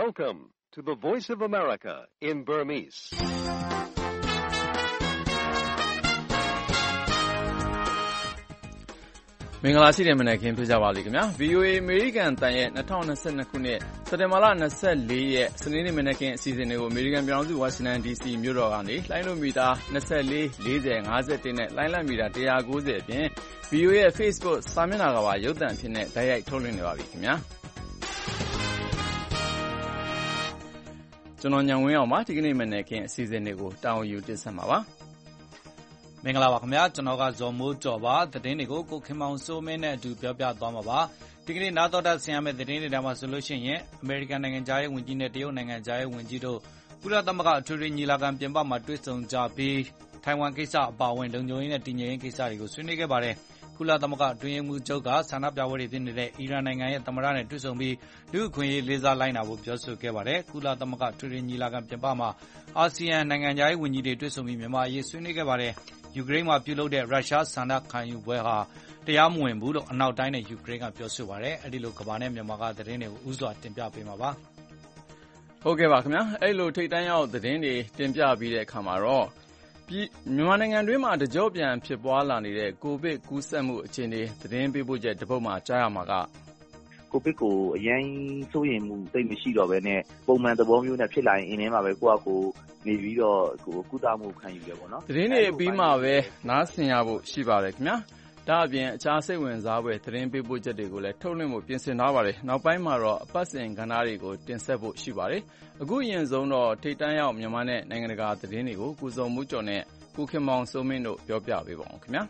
Welcome to the Voice of America in Burmese. ။မင်္ဂလာရှိတဲ့မနက်ခင်းဖြစ်ကြပါလိမ့်ခင်ဗျာ VOA American တန်ရဲ့2022ခုနှစ်စက်တင်ဘာလ24ရက်စနေနေ့မနက်ခင်းအစီအစဉ်တွေကို American ပြည်ထောင်စု Washington DC မြို့တော်ကနေလိုင်းလိုမီတာ24 40 51နဲ့လိုင်းလတ်မီတာ190အပြင် VOA ရဲ့ Facebook စာမျက်နှာကပါရုပ်သံအဖြစ်နဲ့တိုက်ရိုက်ထုတ်လွှင့်နေပါပြီခင်ဗျာကျွန်တော်ညံဝင်းအောင်ပါဒီကနေ့မနက်ခင်းအစီအစဉ်တွေကိုတာဝန်ယူတင်ဆက်မှာပါမင်္ဂလာပါခင်ဗျာကျွန်တော်ကဇော်မိုးကျော်ပါသတင်းတွေကိုကိုခင်မောင်စိုးမင်းနဲ့အတူပြောပြသွားမှာပါဒီကနေ့နားတော်တာဆင်ရမယ့်သတင်းတွေမှာဆိုလို့ရှိရင်အမေရိကန်နိုင်ငံသားရေးဝန်ကြီးနဲ့တရုတ်နိုင်ငံသားရေးဝန်ကြီးတို့ကုလသမဂ္ဂအထွေထွေညီလာခံပြင်ပမှာတွေ့ဆုံကြပြီးထိုင်ဝမ်ကိစ္စအပါအဝင်လုံခြုံရေးနဲ့တည်ငြိမ်ရေးကိစ္စတွေကိုဆွေးနွေးခဲ့ပါတယ်ကုလသမဂ္ဂအတွင်းရေးမှူးချုပ်ကဆန္ဒပြပွဲတွေဖြစ်နေတဲ့အီရန်နိုင်ငံရဲ့သမ္မတနဲ့တွေ့ဆုံပြီးလူ့အခွင့်အရေးလေးစားလိုက်နာဖို့ပြောဆိုခဲ့ပါတယ်ကုလသမဂ္ဂထွေထွေညီလာခံပြင်ပမှာအာဆီယံနိုင်ငံသားရေးဝန်ကြီးတွေတွေ့ဆုံပြီးမြန်မာအရေးဆွေးနွေးခဲ့ပါတယ်ယူကရိန်းမှာပြုလုပ်တဲ့ရုရှားဆန္ဒခံယူပွဲဟာတရားမဝင်ဘူးလို့အနောက်တိုင်းနဲ့ယူကရိန်းကပြောဆိုပါတယ်။အဲဒီလိုကမ္ဘာနဲ့မြန်မာကသတင်းတွေကိုဥစွာတင်ပြပေးမှာပါ။ဟုတ်ကဲ့ပါခင်ဗျာ။အဲဒီလိုထိပ်တန်းရောက်သတင်းတွေတင်ပြပြီးတဲ့အခါမှာတော့မြန်မာနိုင်ငံတွင်းမှာတကြော့ပြန်ဖြစ်ပွားလာနေတဲ့ကိုဗစ်ကူးစက်မှုအခြေအနေသတင်းပေးပို့ချက်တစ်ပုဒ်မှာကြားရမှာကကိုဗစ်ကိုအရင်စိုးရိမ်မှုသိမရှိတော့ဘဲနဲ့ပုံမှန်သဘောမျိုးနဲ့ဖြစ်လာရင်အင်းထဲမှာပဲကိုယ့်အကိုနေပြီးတော့ကုသမှုခံယူရပေါ့နော်သတင်းတွေပြီးမှပဲနားဆင်ရဖို့ရှိပါတယ်ခင်ဗျာဒါအပြင်အခြားစိတ်ဝင်စားဖွယ်သတင်းပေးပို့ချက်တွေကိုလည်းထုတ်လွှင့်ဖို့ပြင်ဆင်ထားပါတယ်နောက်ပိုင်းမှာတော့အပတ်စဉ်ကဏ္ဍတွေကိုတင်ဆက်ဖို့ရှိပါတယ်အခုအရင်ဆုံးတော့ထိပ်တန်းရောက်မြန်မာနဲ့နိုင်ငံတကာသတင်းတွေကိုကိုစုံမှုကျော်နဲ့ကိုခင်မောင်စိုးမင်းတို့ပြောပြပေးပါအောင်ခင်ဗျာ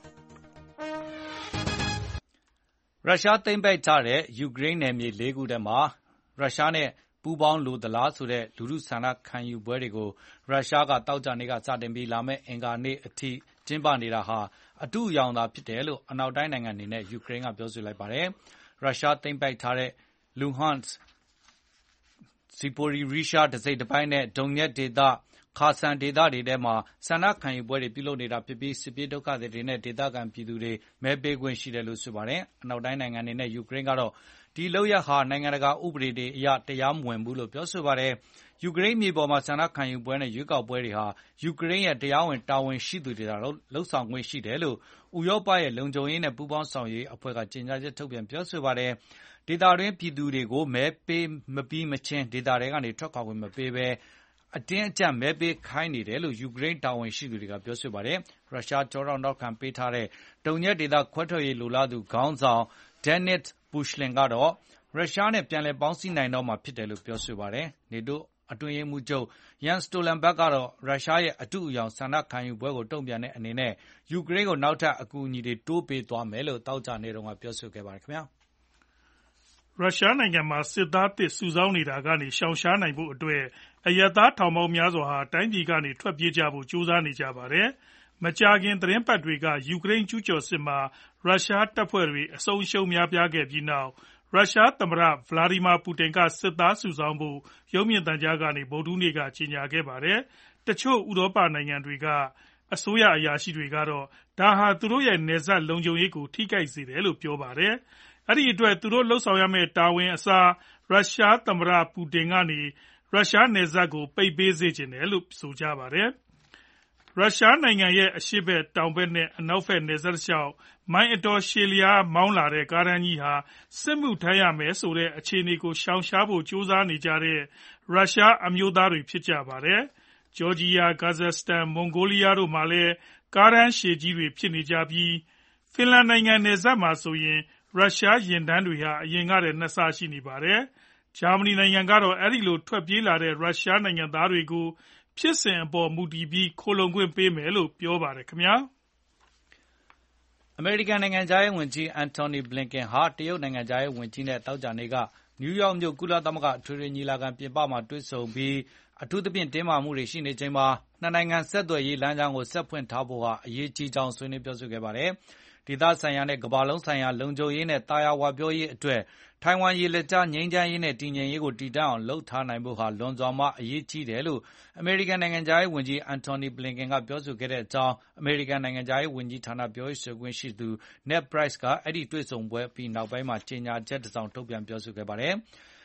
ရုရှားသိမ်းပိုက်ထားတဲ့ယူကရိန်းနယ်မြေ၄ခုထဲမှာရုရှားနဲ့ပူးပေါင်းလိုသလားဆိုတဲ့လူထုဆန္ဒခံယူပွဲတွေကိုရုရှားကတောက်ကြနေ့ကစတင်ပြီးလာမယ့်အင်္ဂါနေ့အထိကျင်းပနေတာဟာအတုအယောင်သာဖြစ်တယ်လို့အနောက်တိုင်းနိုင်ငံတွေနဲ့ယူကရိန်းကပြောဆိုလိုက်ပါတယ်ရုရှားသိမ်းပိုက်ထားတဲ့လူဟန်စ်ဇီပိုရီရီရှားတစိမ့်တစ်ပိုင်းနဲ့ဒုံညက်ဒေသခါဆန်ဒေသတွေထဲမှာဆန္ဒခံယူပွဲတွေပြုလုပ်နေတာဖြစ်ပြီးစစ်ပြေးဒုက္ခသည်တွေနဲ့ဒေသခံပြည်သူတွေမဲပေးခွင့်ရှိတယ်လို့ဆိုပါတယ်အနောက်တိုင်းနိုင်ငံတွေနဲ့ယူကရိန်းကတော့ဒီလုပ်ရပ်ဟာနိုင်ငံတကာဥပဒေတွေအရတရားမဝင်ဘူးလို့ပြောဆိုပါတယ်ယူကရိန်းမြေပေါ်မှာဆန္ဒခံယူပွဲနဲ့ရွေးကောက်ပွဲတွေဟာယူကရိန်းရဲ့တရားဝင်တာဝန်ရှိသူတွေလှုပ်ဆောင်ခွင့်ရှိတယ်လို့ဥရောပရဲ့လုံခြုံရေးနဲ့ပူးပေါင်းဆောင်ရွက်ရေးအဖွဲ့ကကြေညာချက်ထုတ်ပြန်ပြောဆိုပါတယ်ဒေသတွင်းပြည်သူတွေကိုမဲပေးမပြီးမချင်းဒေသတွေကနေထွက်ခွာခွင့်မပေးဘဲအတင်းအကျပ်မဲပေးခိုင်းနေတယ်လို့ယူကရိန်းတာဝန်ရှိသူတွေကပြောဆိုပါတယ်ရုရှားကြောနောက်ခံပေးထားတဲ့ဒုံညက်ဒေသခွဲထွက်ရေးလိုလားသူခေါင်းဆောင်ဒန်နစ်ပူရှလင်ကတော့ရုရှားနဲ့ပြန်လည်ပေါင်းစည်းနိုင်တော့မှာဖြစ်တယ်လို့ပြောဆိုပါတယ်နေတိုးအတွင်းရေးမှူးချုပ်ယန်စတိုလန်ဘတ်ကတော့ရုရှားရဲ့အတုအယောင်ဆန္ဒခံယူပွဲကိုတုံ့ပြန်တဲ့အနေနဲ့ယူကရိန်းကိုနောက်ထပ်အကူအညီတွေတိုးပေးသွားမယ်လို့တောက်ကြနေတော့ကပြောဆိုခဲ့ပါတယ်ခင်ဗျာရုရှားနိုင်ငံမှာစစ်သားသစ်စုဆောင်းနေတာကနေရှောင်ရှားနိုင်ဖို့အတွက်အရပ်သားထောင်ပေါင်းများစွာဟာတိုင်းပြည်ကနေထွက်ပြေးကြဖို့ကြိုးစားနေကြပါတယ်။မကြာခင်သတင်းပတ်တွေကယူကရိန်းကျူးကျော်စစ်မှာရုရှားတပ်ဖွဲ့တွေအဆုံးအရှုံးများပြားခဲ့ပြီးနောက်ရုရှားသမ္မတဗလာဒီမာပူတင်ကစစ်သားစုဆောင်းဖို့ရုပ်မြင်သံကြားကနေဗုဒ္ဓဟူးနေ့ကကြေညာခဲ့ပါတယ်။တချို့ဥရောပနိုင်ငံတွေကအစိုးရအရာရှိတွေကတော့ဒါဟာသူတို့ရဲ့နယ်စပ်လုံခြုံရေးကိုထိခိုက်စေတယ်လို့ပြောပါတယ်။အဲဒီအတွက်သူတို့လှုပ်ဆောင်ရမယ့်တာဝန်အစားရုရှားသမ္မတပူတင်ကနေရုရှားနယ်စပ်ကိုပိတ်ပေးစေချင်တယ်လို့ဆိုကြပါတယ်။ရုရှားနိုင်ငံရဲ့အရှေ့ဘက်တောင်ဘက်နဲ့အနောက်ဘက်နယ်စပ်လျှောက်မိုင်းအတော်ရှည်လျားမောင်းလာတဲ့ကားတန်းကြီးဟာစစ်မှုထမ်းရမယ်ဆိုတဲ့အခြေအနေကိုရှောင်ရှားဖို့ကြိုးစားနေကြတဲ့ရုရှားအမျိုးသားတွေဖြစ်ကြပါတယ်။ဂျော်ဂျီယာ၊ကာဇက်စတန်၊မွန်ဂိုလီးယားတို့မှာလည်းကားတန်းရှည်ကြီးတွေဖြစ်နေကြပြီးဖင်လန်နိုင်ငံနယ်စပ်မှာဆိုရင်ရုရှားယာဉ်တန်းတွေဟာအရင်ကတည်းက2ဆရှိနေပါတယ်။ဂျာမနီနိုင်ငံကတော့အဲဒီလိုထွက်ပြေးလာတဲ့ရုရှားနိုင်ငံသားတွေကိုဖြစ်စဉ်အပေါ်မူတည်ပြီးခိုလှုံခွင့်ပေးမယ်လို့ပြောပါတယ်ခင်ဗျာအမေရိကန်နိုင်ငံသားရေးဝန်ကြီးအန်တိုနီဘလင်ကန်ဟာတရုတ်နိုင်ငံသားရေးဝန်ကြီးနဲ့တောက်ကြနေ့ကနယူးယောက်မြို့ကုလသမဂ္ဂအထွေထွေညီလာခံပြင်ပမှာတွေ့ဆုံပြီးအထူးသဖြင့်တင်းမာမှုတွေရှိနေချိန်မှာနှစ်နိုင်ငံဆက်သွယ်ရေးလမ်းကြောင်းကိုဆက်ဖွင့်ထားဖို့ဟာအရေးကြီးကြောင်းဆွေးနွေးပြောဆိုခဲ့ပါတယ်ဒေသဆိုင်ရာနဲ့ကမ္ဘာလုံးဆိုင်ရာလုံခြုံရေးနဲ့တာယာဝပြောရေးအတွက်ထိုင်ဝမ်ရေလက်ကြားငြိမ်းချမ်းရေးနဲ့တည်ငြိမ်ရေးကိုတည်တံ့အောင်လုပ်ထားနိုင်ဖို့ဟာလွန်စွာမှအရေးကြီးတယ်လို့အမေရိကန်နိုင်ငံသားရေးဝန်ကြီးအန်တိုနီဘလင်ကန်ကပြောဆိုခဲ့တဲ့အကြောင်းအမေရိကန်နိုင်ငံသားရေးဝန်ကြီးဌာနပြောရေးဆိုခွင့်ရှိသူနက်ပရိုက်စ်ကအဲ့ဒီတွေ့ဆုံပွဲပြီးနောက်ပိုင်းမှာကြေညာချက်တစ်စောင်ထုတ်ပြန်ပြောဆိုခဲ့ပါတယ်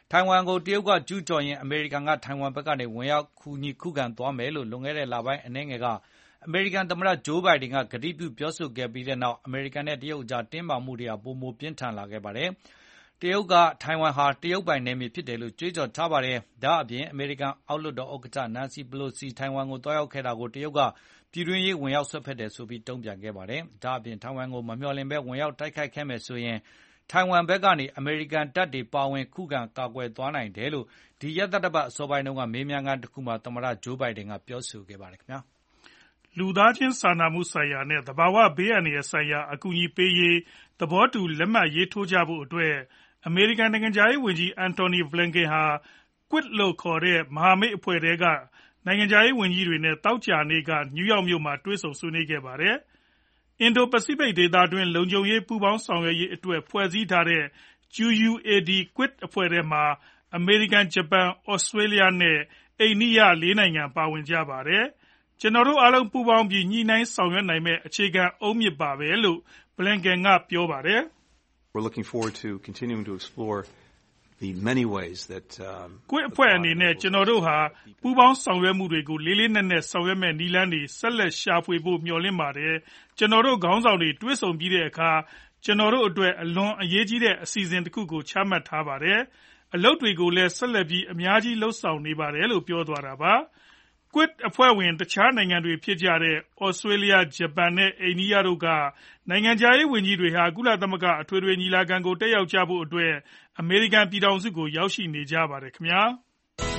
ထိုင်ဝမ်ကိုတရုတ်ကကျူးကျော်ရင်အမေရိကန်ကထိုင်ဝမ်ဘက်ကနေဝင်ရောက်ကူညီခုခံသွားမယ်လို့လွန်ခဲ့တဲ့လပိုင်းအနည်းငယ်ကအမေရိကန်သမ္မတဂျိုးဘိုင်ဒန်ကကတိပြုပြောဆိုခဲ့ပြီးတဲ့နောက်အမေရိကန်နဲ့တရုတ်အကြားတင်းမာမှုတွေပိုမိုပြင်းထန်လာခဲ့ပါတယ်။တရုတ်ကထိုင်ဝမ်ဟာတရုတ်ပိုင်နယ်မြေဖြစ်တယ်လို့ကြွေးကြော်ထားပါတယ်။ဒါ့အပြင်အမေရိကန်အောက်လွှတ်တော်ဥက္ကဋ္ဌနန်စီပလိုစီထိုင်ဝမ်ကိုတွားရောက်ခဲ့တာကိုတရုတ်ကပြည်တွင်းရေးဝင်ရောက်ဆွတ်ဖက်တယ်ဆိုပြီးတုံ့ပြန်ခဲ့ပါတယ်။ဒါ့အပြင်ထိုင်ဝမ်ကိုမမျှော်လင့်ဘဲဝင်ရောက်တိုက်ခိုက်ခဲ့မယ်ဆိုရင်ထိုင်ဝမ်ဘက်ကနေအမေရိကန်တပ်တွေပါဝင်ခုခံကာကွယ်သွားနိုင်တယ်လို့ဒီရက်သတ္တပတ်အစောပိုင်းတုန်းကမေးမြန်းခန်းတစ်ခုမှာသမ္မတဂျိုးဘိုင်ဒန်ကပြောဆိုခဲ့ပါတယ်ခင်ဗျာ။လူသားချင်းစာနာမှုဆိုင်ရာနဲ့သဘာဝဘေးအန္တရာယ်ဆိုင်ရာအကူအညီပေးရေးသဘောတူလက်မှတ်ရေးထိုးကြဖို့အတွက်အမေရိကန်နိုင်ငံခြားရေးဝန်ကြီးအန်တိုနီဘလင်ကန်ဟာ Quad လို့ခေါ်တဲ့မဟာမိတ်အဖွဲ့ထဲကနိုင်ငံခြားရေးဝန်ကြီးတွေနဲ့သောကြာနေ့ကနယူးယောက်မြို့မှာတွေ့ဆုံဆွေးနွေးခဲ့ပါတယ်။အင်ဒိုပစိဖိတ်ဒေသတွင်းလုံခြုံရေးပူးပေါင်းဆောင်ရွက်ရေးအတွက်ဖွဲ့စည်းထားတဲ့ QUAD Quad အဖွဲ့ထဲမှာအမေရိကန်၊ဂျပန်၊သြစတြေးလျနဲ့အိန္ဒိယ၄နိုင်ငံပါဝင်ကြပါတယ်။ကျွန်တော်တို့အားလုံးပူးပေါင်းပြီးညှိနှိုင်းဆောင်ရွက်နိုင်မယ့်အခြေခံအုတ်မြစ်ပါပဲလို့ဘလင်ကန်ကပြောပါတယ်။ We're looking forward to continuing to explore the many ways that Quad အဖွဲ့အနေနဲ့ကျွန်တော်တို့ဟာပူးပေါင်းဆောင်ရွက်မှုတွေကိုလေးလေးနက်နက်ဆောင်ရွက်မယ့်နည်းလမ်းတွေဆက်လက်ရှာဖွေဖို့မျှော်လင့်ပါတယ်။ကျွန်တော်တို့ခေါင်းဆောင်တွေတွေ့ဆုံပြီးတဲ့အခါကျွန်တော်တို့အတွက်အလွန်အရေးကြီးတဲ့အစီအစဉ်တစ်ခုကိုချမှတ်ထားပါတယ်။အလုပ်တွေကိုလည်းဆက်လက်ပြီးအများကြီးလုပ်ဆောင်နေပါတယ်လို့ပြောသွားတာပါ။ Quad အဖွဲ့ဝင်တခြားနိုင်ငံတွေဖြစ်ကြတဲ့သြစတြေးလျ၊ဂျပန်နဲ့အိန္ဒိယတို့ကနိုင်ငံခြားရေးဝန်ကြီးတွေဟာကုလသမဂ္ဂအထွေထွေညီလာခံကိုတက်ရောက်ကြဖို့အတွက်အမေရိကန်ပြည်ထောင်စုကိုရောက်ရှိနေကြပါတယ်ခင်ဗျာ။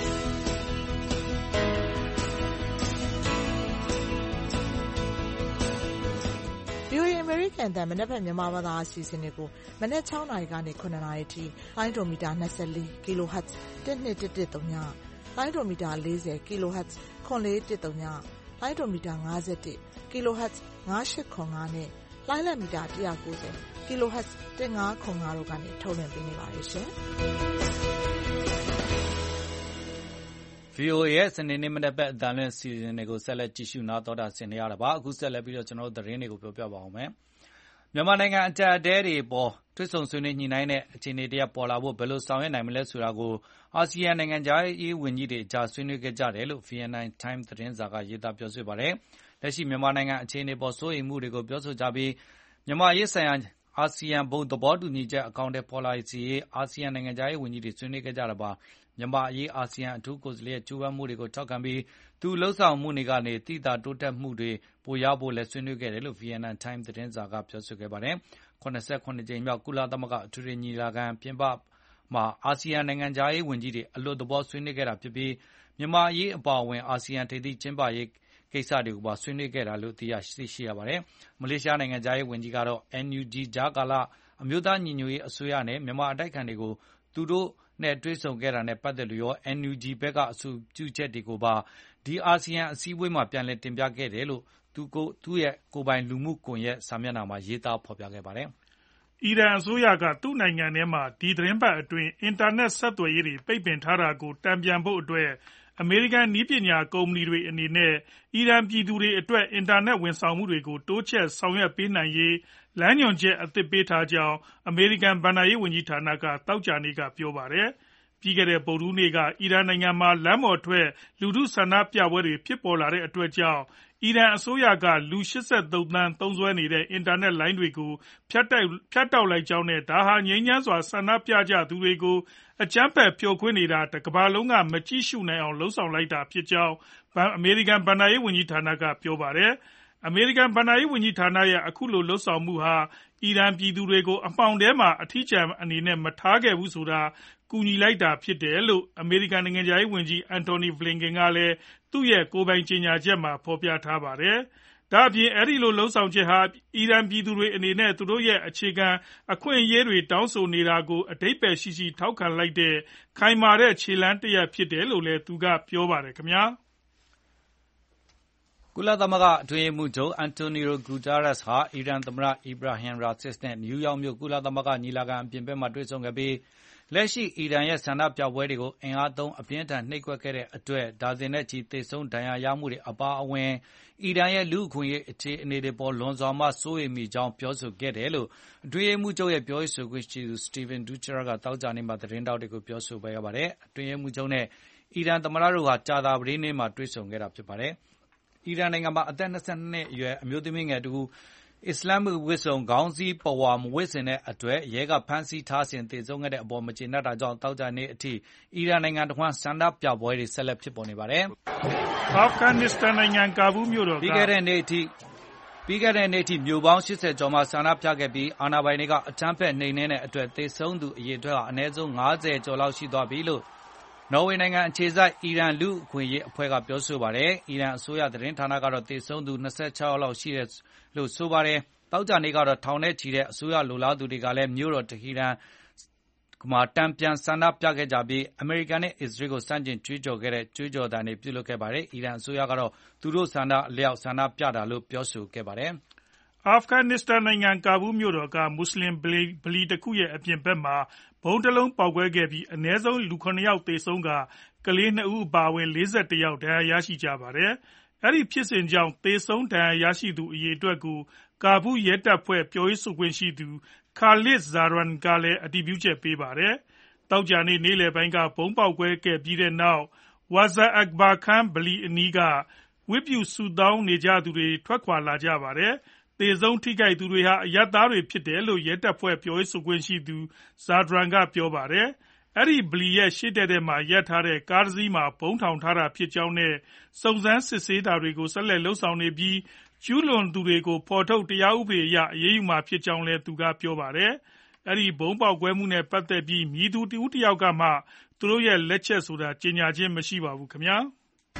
VOA အမေရိကန်တန်မနက်ဖြန်မြန်မာဘာသာအစီအစဉ်တွေကိုမနက်6နာရီကနေ9နာရီထိလိုင်းဒိုမီတာ24 kHz 1213ညလိုင်းဒိုမီတာ40 kHz 9410လိုင်းဒိုမီတာ51 kHz 9805နဲ့လိုင်းလက်မီတာ190 kHz 1505တို့ကနေထုတ်လွှင့်ပေးနေပါတယ်ရှင်။ VOA ရဲ့စနေနေ့မနက်ဘက်အတန်လွင့်စီစဉ်တွေကိုဆက်လက်ကြည့်ရှုနားတော်တာဆင်နေရတာပါအခုဆက်လက်ပြီးတော့ကျွန်တော်တို့သတင်းတွေကိုပြောပြပါအောင်မယ်မြန်မာနိုင်ငံအကြမ်းအတဲတွေပေါ်တွေ့ဆုံဆွေးနွေးညှိနှိုင်းတဲ့အခြေအနေတရပေါ်လာဖို့ဘယ်လိုဆောင်ရွက်နိုင်မလဲဆိုတာကိုအာဆီယံနိုင်ငံခြားရေးဝန်ကြီးတွေအကြားဆွေးနွေးခဲ့ကြတယ်လို့ VNI Time သတင်းစာကရေးသားပြောဆိုပါတယ်လက်ရှိမြန်မာနိုင်ငံအခြေအနေပေါ်စိုးရိမ်မှုတွေကိုပြောဆိုကြပြီးမြန်မာရေးဆိုင်ရာအာဆီယံဘုံသဘောတူညီချက်အကောင့်တွေပေါ်လာစီရေးအာဆီယံနိုင်ငံခြားရေးဝန်ကြီးတွေဆွေးနွေးခဲ့ကြတာပါမြန်မာအရေးအာဆီယံအထူးကိုယ်စားလှယ်ရဲ့ကြိုးပမ်းမှုတွေကိုထောက်ခံပြီးသူလှုပ်ဆောင်မှုတွေကနေတိကျတိုးတက်မှုတွေပိုရဖို့လည်းဆွေးနွေးခဲ့တယ်လို့ VNI Time သတင်းစာကပြောဆိုခဲ့ပါတယ်89ကြိမ်မြောက်ကုလသမဂ္ဂအထွေထွေညီလာခံပြင်ပမှာအာဆီယံနိုင်ငံခြားရေးဝန်ကြီးတွေအလွတ်သဘောဆွေးနွေးခဲ့တာဖြစ်ပြီးမြန်မာအရေးအပါအဝင်အာဆီယံထိပ်သီးကျင်းပရေးကိစ္စတွေကိုပါဆွေးနွေးခဲ့တာလို့သိရှိရပါတယ်မလေးရှားနိုင်ငံခြားရေးဝန်ကြီးကတော့ NUG ကြားကာလအမျိုးသားညီညွတ်ရေးအစိုးရနဲ့မြန်မာအတိုက်အခံတွေကိုသူတို့နဲ့တွေ့ဆုံခဲ့တာနဲ့ပတ်သက်လို့ရော NUG ဘက်ကအဆိုပြုချက်တွေကိုပါဒီအာဆီယံအစည်းအဝေးမှာပြန်လည်တင်ပြခဲ့တယ်လို့သူ့ရဲ့ကိုယ်ပိုင်လူမှုကွန်ရက်စာမျက်နှာမှာရေးသားဖော်ပြခဲ့ပါတယ်။အီရန်အစိုးရကသူ့နိုင်ငံထဲမှာဒီသတင်းပတ်အတွင်းအင်တာနက်ဆက်သွယ်ရေးတွေပိတ်ပင်ထားတာကိုတန်ပြန်ဖို့အတွက်အမေရိကန်နည်းပညာကုမ္ပဏီတွေအနေနဲ့အီရန်ပြည်သူတွေအတွက်အင်တာနက်ဝန်ဆောင်မှုတွေကိုတိုးချဲ့ဆောင်ရွက်ပေးနိုင်ရေးလမ်းညွှန်ချက်အသစ်ပေးထားကြောင်းအမေရိကန်ဘဏ္ဍာရေးဝန်ကြီးဌာနကသောကြာနေ့ကပြောပါတယ်။ပြီးခဲ့တဲ့ဗုဒ္ဓဟူးနေ့ကအီရန်နိုင်ငံမှာလမ်းပေါ်ထွက်လူထုဆန္ဒပြပွဲတွေဖြစ်ပေါ်လာတဲ့အတွက်ကြောင့်အီရန်အစိုးရကလူ83သန်းသုံးစွဲနေတဲ့အင်တာနက်လိုင်းတွေကိုဖြတ်တောက်လိုက်ကြောင်းနဲ့ဒါဟာငြိမ်းချမ်းစွာဆန္ဒပြကြသူတွေကိုအကြမ်းဖက်ဖြိုခွင်းနေတာတကမ္ဘာလုံးကမကြည့်ရှုနိုင်အောင်လှုံ့ဆော်လိုက်တာဖြစ်ကြောင်းအမေရိကန်ဘဏ္ဍာရေးဝန်ကြီးဌာနကပြောပါတယ်။အမေရိကန်ဘဏ္ဍာရေးဝန်ကြီးဌာနရဲ့အခုလိုလှုံ့ဆော်မှုဟာအီရန်ပြည်သူတွေကိုအမှောင်ထဲမှာအထီးကျန်အနေနဲ့မထားခဲ့ဘူးဆိုတာကူညီလိုက်တာဖြစ်တယ်လို့အမေရိကန်နိုင်ငံခြားရေးဝန်ကြီးအန်တိုနီဘလင်ကန်ကလည်းသူ့ရဲ့ကိုယ်ပိုင်ကြေညာချက်မှာဖော်ပြထားပါတယ်။ဒါ့အပြင်အဲဒီလိုလှုံ့ဆော်ချက်ဟာအီရန်ပြည်သူတွေအနေနဲ့သူတို့ရဲ့အခြေခံအခွင့်အရေးတွေတောင်းဆိုနေတာကိုအဓိပ္ပာယ်ရှိရှိထောက်ခံလိုက်တဲ့ခိုင်မာတဲ့ခြေလှမ်းတရပ်ဖြစ်တယ်လို့လည်းသူကပြောပါတယ်ခင်ဗျာ။ကုလသမဂ္ဂအတွင်းရေးမှူးချုပ်အန်တိုနီယိုဂူတာရက်စ်ဟာအီရန်သမ္မတအီဘရာဟင်ရာဆစ်နဲ့နယူးယောက်မြို့ကုလသမဂ္ဂညီလာခံအပြင်ဘက်မှာတွေ့ဆုံခဲ့ပြီးလက်ရှိအီရန်ရဲ့ဆန္ဒပြပွဲတွေကိုအင်အားသုံးအပြင်းထန်နှိပ်ကွက်ခဲ့တဲ့အတွက်ဒါဇင်နဲ့ချီသေဆုံးဒဏ်ရာရမှုတွေအပါအဝင်အီရန်ရဲ့လူ့အခွင့်အရေးအခြေအနေတွေပေါ်လွန်စွာမှစိုးရိမ်မိကြောင်းပြောဆိုခဲ့တယ်လို့အတွင်းရေးမှူးချုပ်ရဲ့ပြောရေးဆိုခွင့်ရှိသူ Steven Dujarric ကသောကြာနေ့မှာသတင်းတောက်တွေကိုပြောဆိုခဲ့ပါတယ်။အတွင်းရေးမှူးချုပ်နဲ့အီရန်သမ္မတတို့ဟာကြာသပတေးနေ့မှာတွေ့ဆုံခဲ့တာဖြစ်ပါတယ်။အီရန်နိုင်ငံမှာအသက်22နှစ်အရွယ်အမျိုးသမီးငယ်တူအစ္စလာမ်ဝတ်စုံခေါင်းစည်းပဝါမဝတ်ဆင်တဲ့အတွက်ရဲကဖမ်းဆီးထားစဉ်သေဆုံးခဲ့တဲ့အပေါ်မကျေနပ်တာကြောင့်တောက်ကြနေ့အထိအီရန်နိုင်ငံတဝန်းဆန္ဒပြပွဲတွေဆက်လက်ဖြစ်ပေါ်နေပါတယ်။အာဖဂန်နစ္စတန်နိုင်ငံကာဘူးမြို့တော်ကပြီးခဲ့တဲ့နေ့အထိမြို့ပေါင်း80ကျော်မှဆန္ဒပြခဲ့ပြီးအာဏာပိုင်တွေကအကြမ်းဖက်နှိမ်နင်းတဲ့အတွက်သေဆုံးသူအရေအတွက်ဟာအနည်းဆုံး90ကျော်လောက်ရှိသွားပြီလို့နော်ဝေနိုင်ငံအခြေစိုက်အီရန်လူ့အခွင့်အရေးအဖွဲ့ကပြောဆိုပါတယ်။အီရန်အစိုးရသတင်းဌာနကတော့သေဆုံးသူ26ယောက်လောက်ရှိတယ်လို့ဆိုပါတယ်။တောက်ကြနေ့ကတော့ထောင်နဲ့ချီတဲ့အစိုးရလိုလားသူတွေကလည်းမြို့တော်တဟီရန်မှာတံပြန်ဆန္ဒပြခဲ့ကြပြီးအမေရိကန်နဲ့အစ္စရေးကိုစန့်ကျင်ကြွေးကြော်ခဲ့တဲ့ကြွေးကြော်သံတွေပြုလုပ်ခဲ့ပါတယ်။အီရန်အစိုးရကတော့သူတို့ဆန္ဒအလျောက်ဆန္ဒပြတာလို့ပြောဆိုခဲ့ပါတယ်။အာဖဂန်နစ္စတန်နိုင်ငံကာဘူးမြို့တော်ကမွတ်စလင်ဗလီတစ်ခုရဲ့အပြင်ဘက်မှာဗုံးတစ်လုံးပေါက်ကွဲခဲ့ပြီးအနည်းဆုံးလူ9ယောက်သေဆုံးကကလေး2ဦးအပါအဝင်41ယောက်ဒဏ်ရာရရှိကြပါတယ်။အဲဒီဖြစ်စဉ်ကြောင့်သေဆုံးဒဏ်ရာရရှိသူအရေအတွက်ကိုကာဘူးရဲတပ်ဖွဲ့ပြောရေးဆိုခွင့်ရှိသူခါလစ်ဇာရန်ကလည်းအတည်ပြုချက်ပေးပါတယ်။တောက်ကြနေ့နေ့လယ်ပိုင်းကဗုံးပေါက်ကွဲခဲ့ပြီးတဲ့နောက်ဝါဇာအက်ဘာခန်းဗလီအနီးကဝတ်ပြုဆုတောင်းနေကြသူတွေထွက်ခွာလာကြပါတယ်။သေဆုံးထိခိုက်သူတွေဟာအရပ်သားတွေဖြစ်တယ်လို့ရဲတပ်ဖွဲ့ပြောရေးဆိုခွင့်ရှိသူဇာဒရန်ကပြောပါတယ်။အဲဒီဗလီရဲ့ရှေ့ထဲမှာရပ်ထားတဲ့ကားတစ်စီးမှာဗုံးထောင်ထားတာဖြစ်ကြောင်းနဲ့စုံစမ်းစစ်ဆေးတာတွေကိုဆက်လက်လုပ်ဆောင်နေပြီးကျူးလွန်သူတွေကိုဖော်ထုတ်တရားဥပဒေအရအရေးယူမှာဖြစ်ကြောင်းလည်းသူကပြောပါတယ်။အဲဒီဗုံးပေါက်ကွဲမှုနဲ့ပတ်သက်ပြီးမည်သူတဦးတယောက်ကမှသူတို့ရဲ့လက်ချက်ဆိုတာကြေညာခြင်းမရှိပါဘူးခင်ဗျာ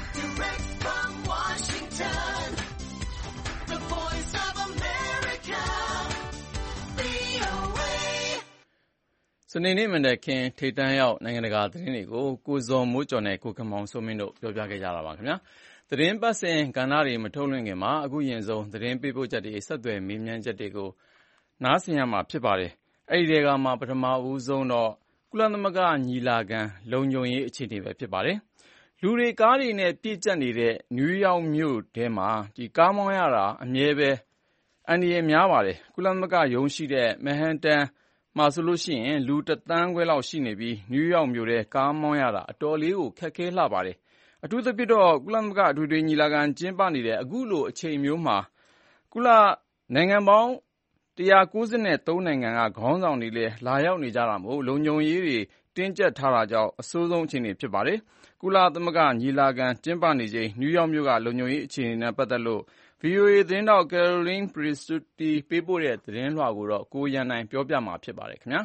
စနေနေ့မနက်ခင်းထိပ်တန်းရောက်နိုင်ငံတကာသတင်းတွေကိုကိုဇော်မိုးကျော်နဲ့ကိုကမောင်စိုးမင်းတို့ပြောပြခဲ့ကြတာပါခင်ဗျာသတင်းပတ်စဉ်ကဏ္ဍတွေမထုတ်လွှင့်ခင်မှာအခုရင်ဆုံးသတင်းပေးပို့ချက်တွေဆက်သွယ်မေးမြန်းချက်တွေကိုနားဆင်ရမှာဖြစ်ပါတယ်အဲ့ဒီတဲကမှပထမဦးဆုံးတော့ကုလသမဂ္ဂညီလာခံလုံခြုံရေးအခြေအနေပဲဖြစ်ပါတယ်လူတွေကားတွေနဲ့ပြည့်ကျက်နေတဲ့နယူးယောက်မြို့ထဲမှာဒီကားမောင်းရတာအမြဲပဲအန္တရာယ်များပါတယ်ကုလသမဂ္ဂရုံးရှိတဲ့မန်ဟန်တန်မှာဆိုလို့ရှိရင်လူ1.5 သန်းလောက်ရှိနေပြီးနယူးယောက်မြို့ထဲကားမောင်းရတာအတော်လေးကိုခက်ခဲလှပါတယ်အထူးသဖြင့်တော့ကုလသမဂ္ဂအထွေထွေညီလာခံကျင်းပနေတဲ့အခုလိုအချိန်မျိုးမှာကုလနိုင်ငံပေါင်း193နိုင်ငံကခေါင်းဆောင်တွေလည်းလာရောက်နေကြတာမို့လုံခြုံရေးတွေတင်းကျပ်ထားတာကြောင့်အဆိုးဆုံးအခြေအနေဖြစ်ပါတယ်ကုလသမဂ္ဂညီလာခံကျင်းပနေချိန်နယူးယောက်မြို့ကလုံခြုံရေးအခြေအနေနဲ့ပတ်သက်လို့ VOA သတင်းတောက် Caroline Presutti ပေးပို့တဲ့သတင်းလွှာကိုတော့ကိုရန်နိုင်ပြောပြမှာဖြစ်ပါတယ်ခင်ဗျာ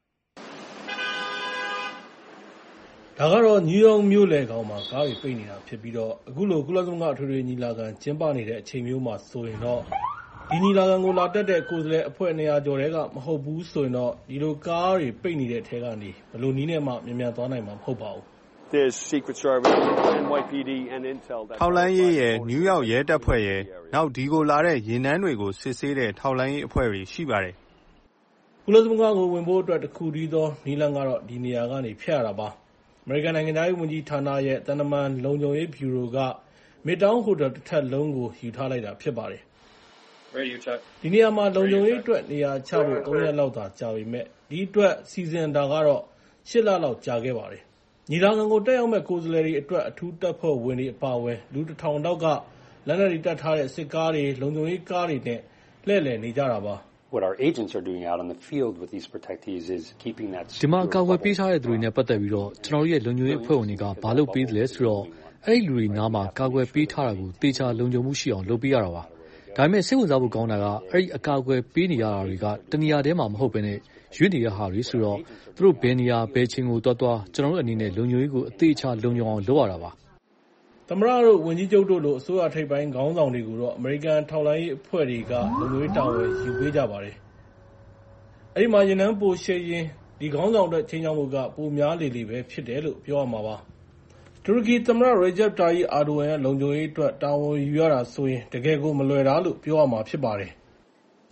ဒါကတော့နယူးယောက်မြို့လယ်ကောင်မှာကားတွေပိတ်နေတာဖြစ်ပြီးတော့အခုလိုကုလသမဂ္ဂအထွေထွေညီလာခံကျင်းပနေတဲ့အချိန်မျိုးမှာဆိုရင်တော့ဒီညီလာခံကိုလာတက်တဲ့ကိုယ်စားလှယ်အဖွဲ့200ကျော်တွေကမဟုတ်ဘူးဆိုရင်တော့ဒီလိုကားတွေပိတ်နေတဲ့အထဲကနေဘယ်လိုနည်းနဲ့မှမြန်မြန်သွားနိုင်မှာမဟုတ်ပါဘူးထောက်လှမ်းရေးရဲ့နယူးယောက်ရဲတပ်ဖွဲ့ရဲ့နောက်ဒီကိုလာတဲ့ယာဉ်တန်းတွေကိုစစ်ဆေးတဲ့ထောက်လှမ်းရေးအဖွဲ့တွေရှိပါတယ်ကုလသမဂ္ဂကိုဝင်ဖို့အတွက်တခုတည်းသောနည်းလမ်းကတော့ဒီနေရာကနေဖြတ်ရတာပါအမေရိကန်နိုင်ငံသားရေးဝန်ကြီးဌာနရဲ့တန်တမန်လုံခြုံရေးဗျူရိုကမစ်တောင်းဟိုတယ်တစ်ထပ်လုံးကိုယူထားလိုက်တာဖြစ်ပါတယ်ဒီနေရာမှာလုံခြုံရေးအတွက်နေရာချဖို့3ရက်လောက်သာကြာပေမဲ့ဒီအတွက်စီစဉ်တာကတော့8လလောက်ကြာခဲ့ပါတယ်ညီလာခံကိုတက်ရောက်မဲ့ကိုယ်စားလှယ်တွေအတွက်အထူးတပ်ဖွဲ့ဝင်တွေအပါအဝင်လူ1000တောက်ကလက်နက်တွေတပ်ထားတဲ့စစ်ကားတွေလုံခြုံရေးကားတွေနဲ့လှည့်လည်နေကြတာပါဒီမှာအကာအကွယ်ပေးထားတဲ့သူတွေနဲ့ပတ်သက်ပြီးတော့ကျွန်တော်တို့ရဲ့လုံခြုံရေးအဖွဲ့ဝင်တွေကဘာလုပ်ပေးသလဲဆိုတော့အဲ့ဒီလူတွေနားမှာကာကွယ်ပေးထားတာကိုတေချာလုံခြုံမှုရှိအောင်လုပ်ပေးရတာပါဒါပေမဲ့စိတ်ဝင်စားဖို့ကောင်းတာကအဲ့ဒီအကာအကွယ်ပေးနေရတာတွေကတနေရာတည်းမှာမဟုတ်ဘဲနဲ့ရွေ့နေတဲ့ဟာတွေဆိုတော့သူတို့ဘယ်နေရာဘယ်ချိန်ကိုသွားကျွန်တော်တို့အနေနဲ့လုံခြုံရေးကိုအသေးချာလုံခြုံအောင်လုပ်ရတာပါသမ္မတတို့ဝန်ကြီးချုပ်တို့လိုအစိုးရထိပ်ပိုင်းခေါင်းဆောင်တွေကိုတော့အမေရိကန်ထောက်လှမ်းရေးအဖွဲ့တွေကလုံခြုံရေးတာဝန်ယူပေးကြပါတယ်အဲ့ဒီမှာရင်နှန်းပိုရှည်ရင်ဒီခေါင်းဆောင်အတွက်ချင်းချောင်းမှုကပိုများလေပဲဖြစ်တယ်လို့ပြောရမှာပါတူရကီသမ္မတရေဂျက်တာယီအာဒိုဝမ်ရဲ့လုံခြုံရေးအတွက်တာဝန်ယူရတာဆိုရင်တကယ်ကိုမလွယ်တာလို့ပြောရမှာဖြစ်ပါတယ်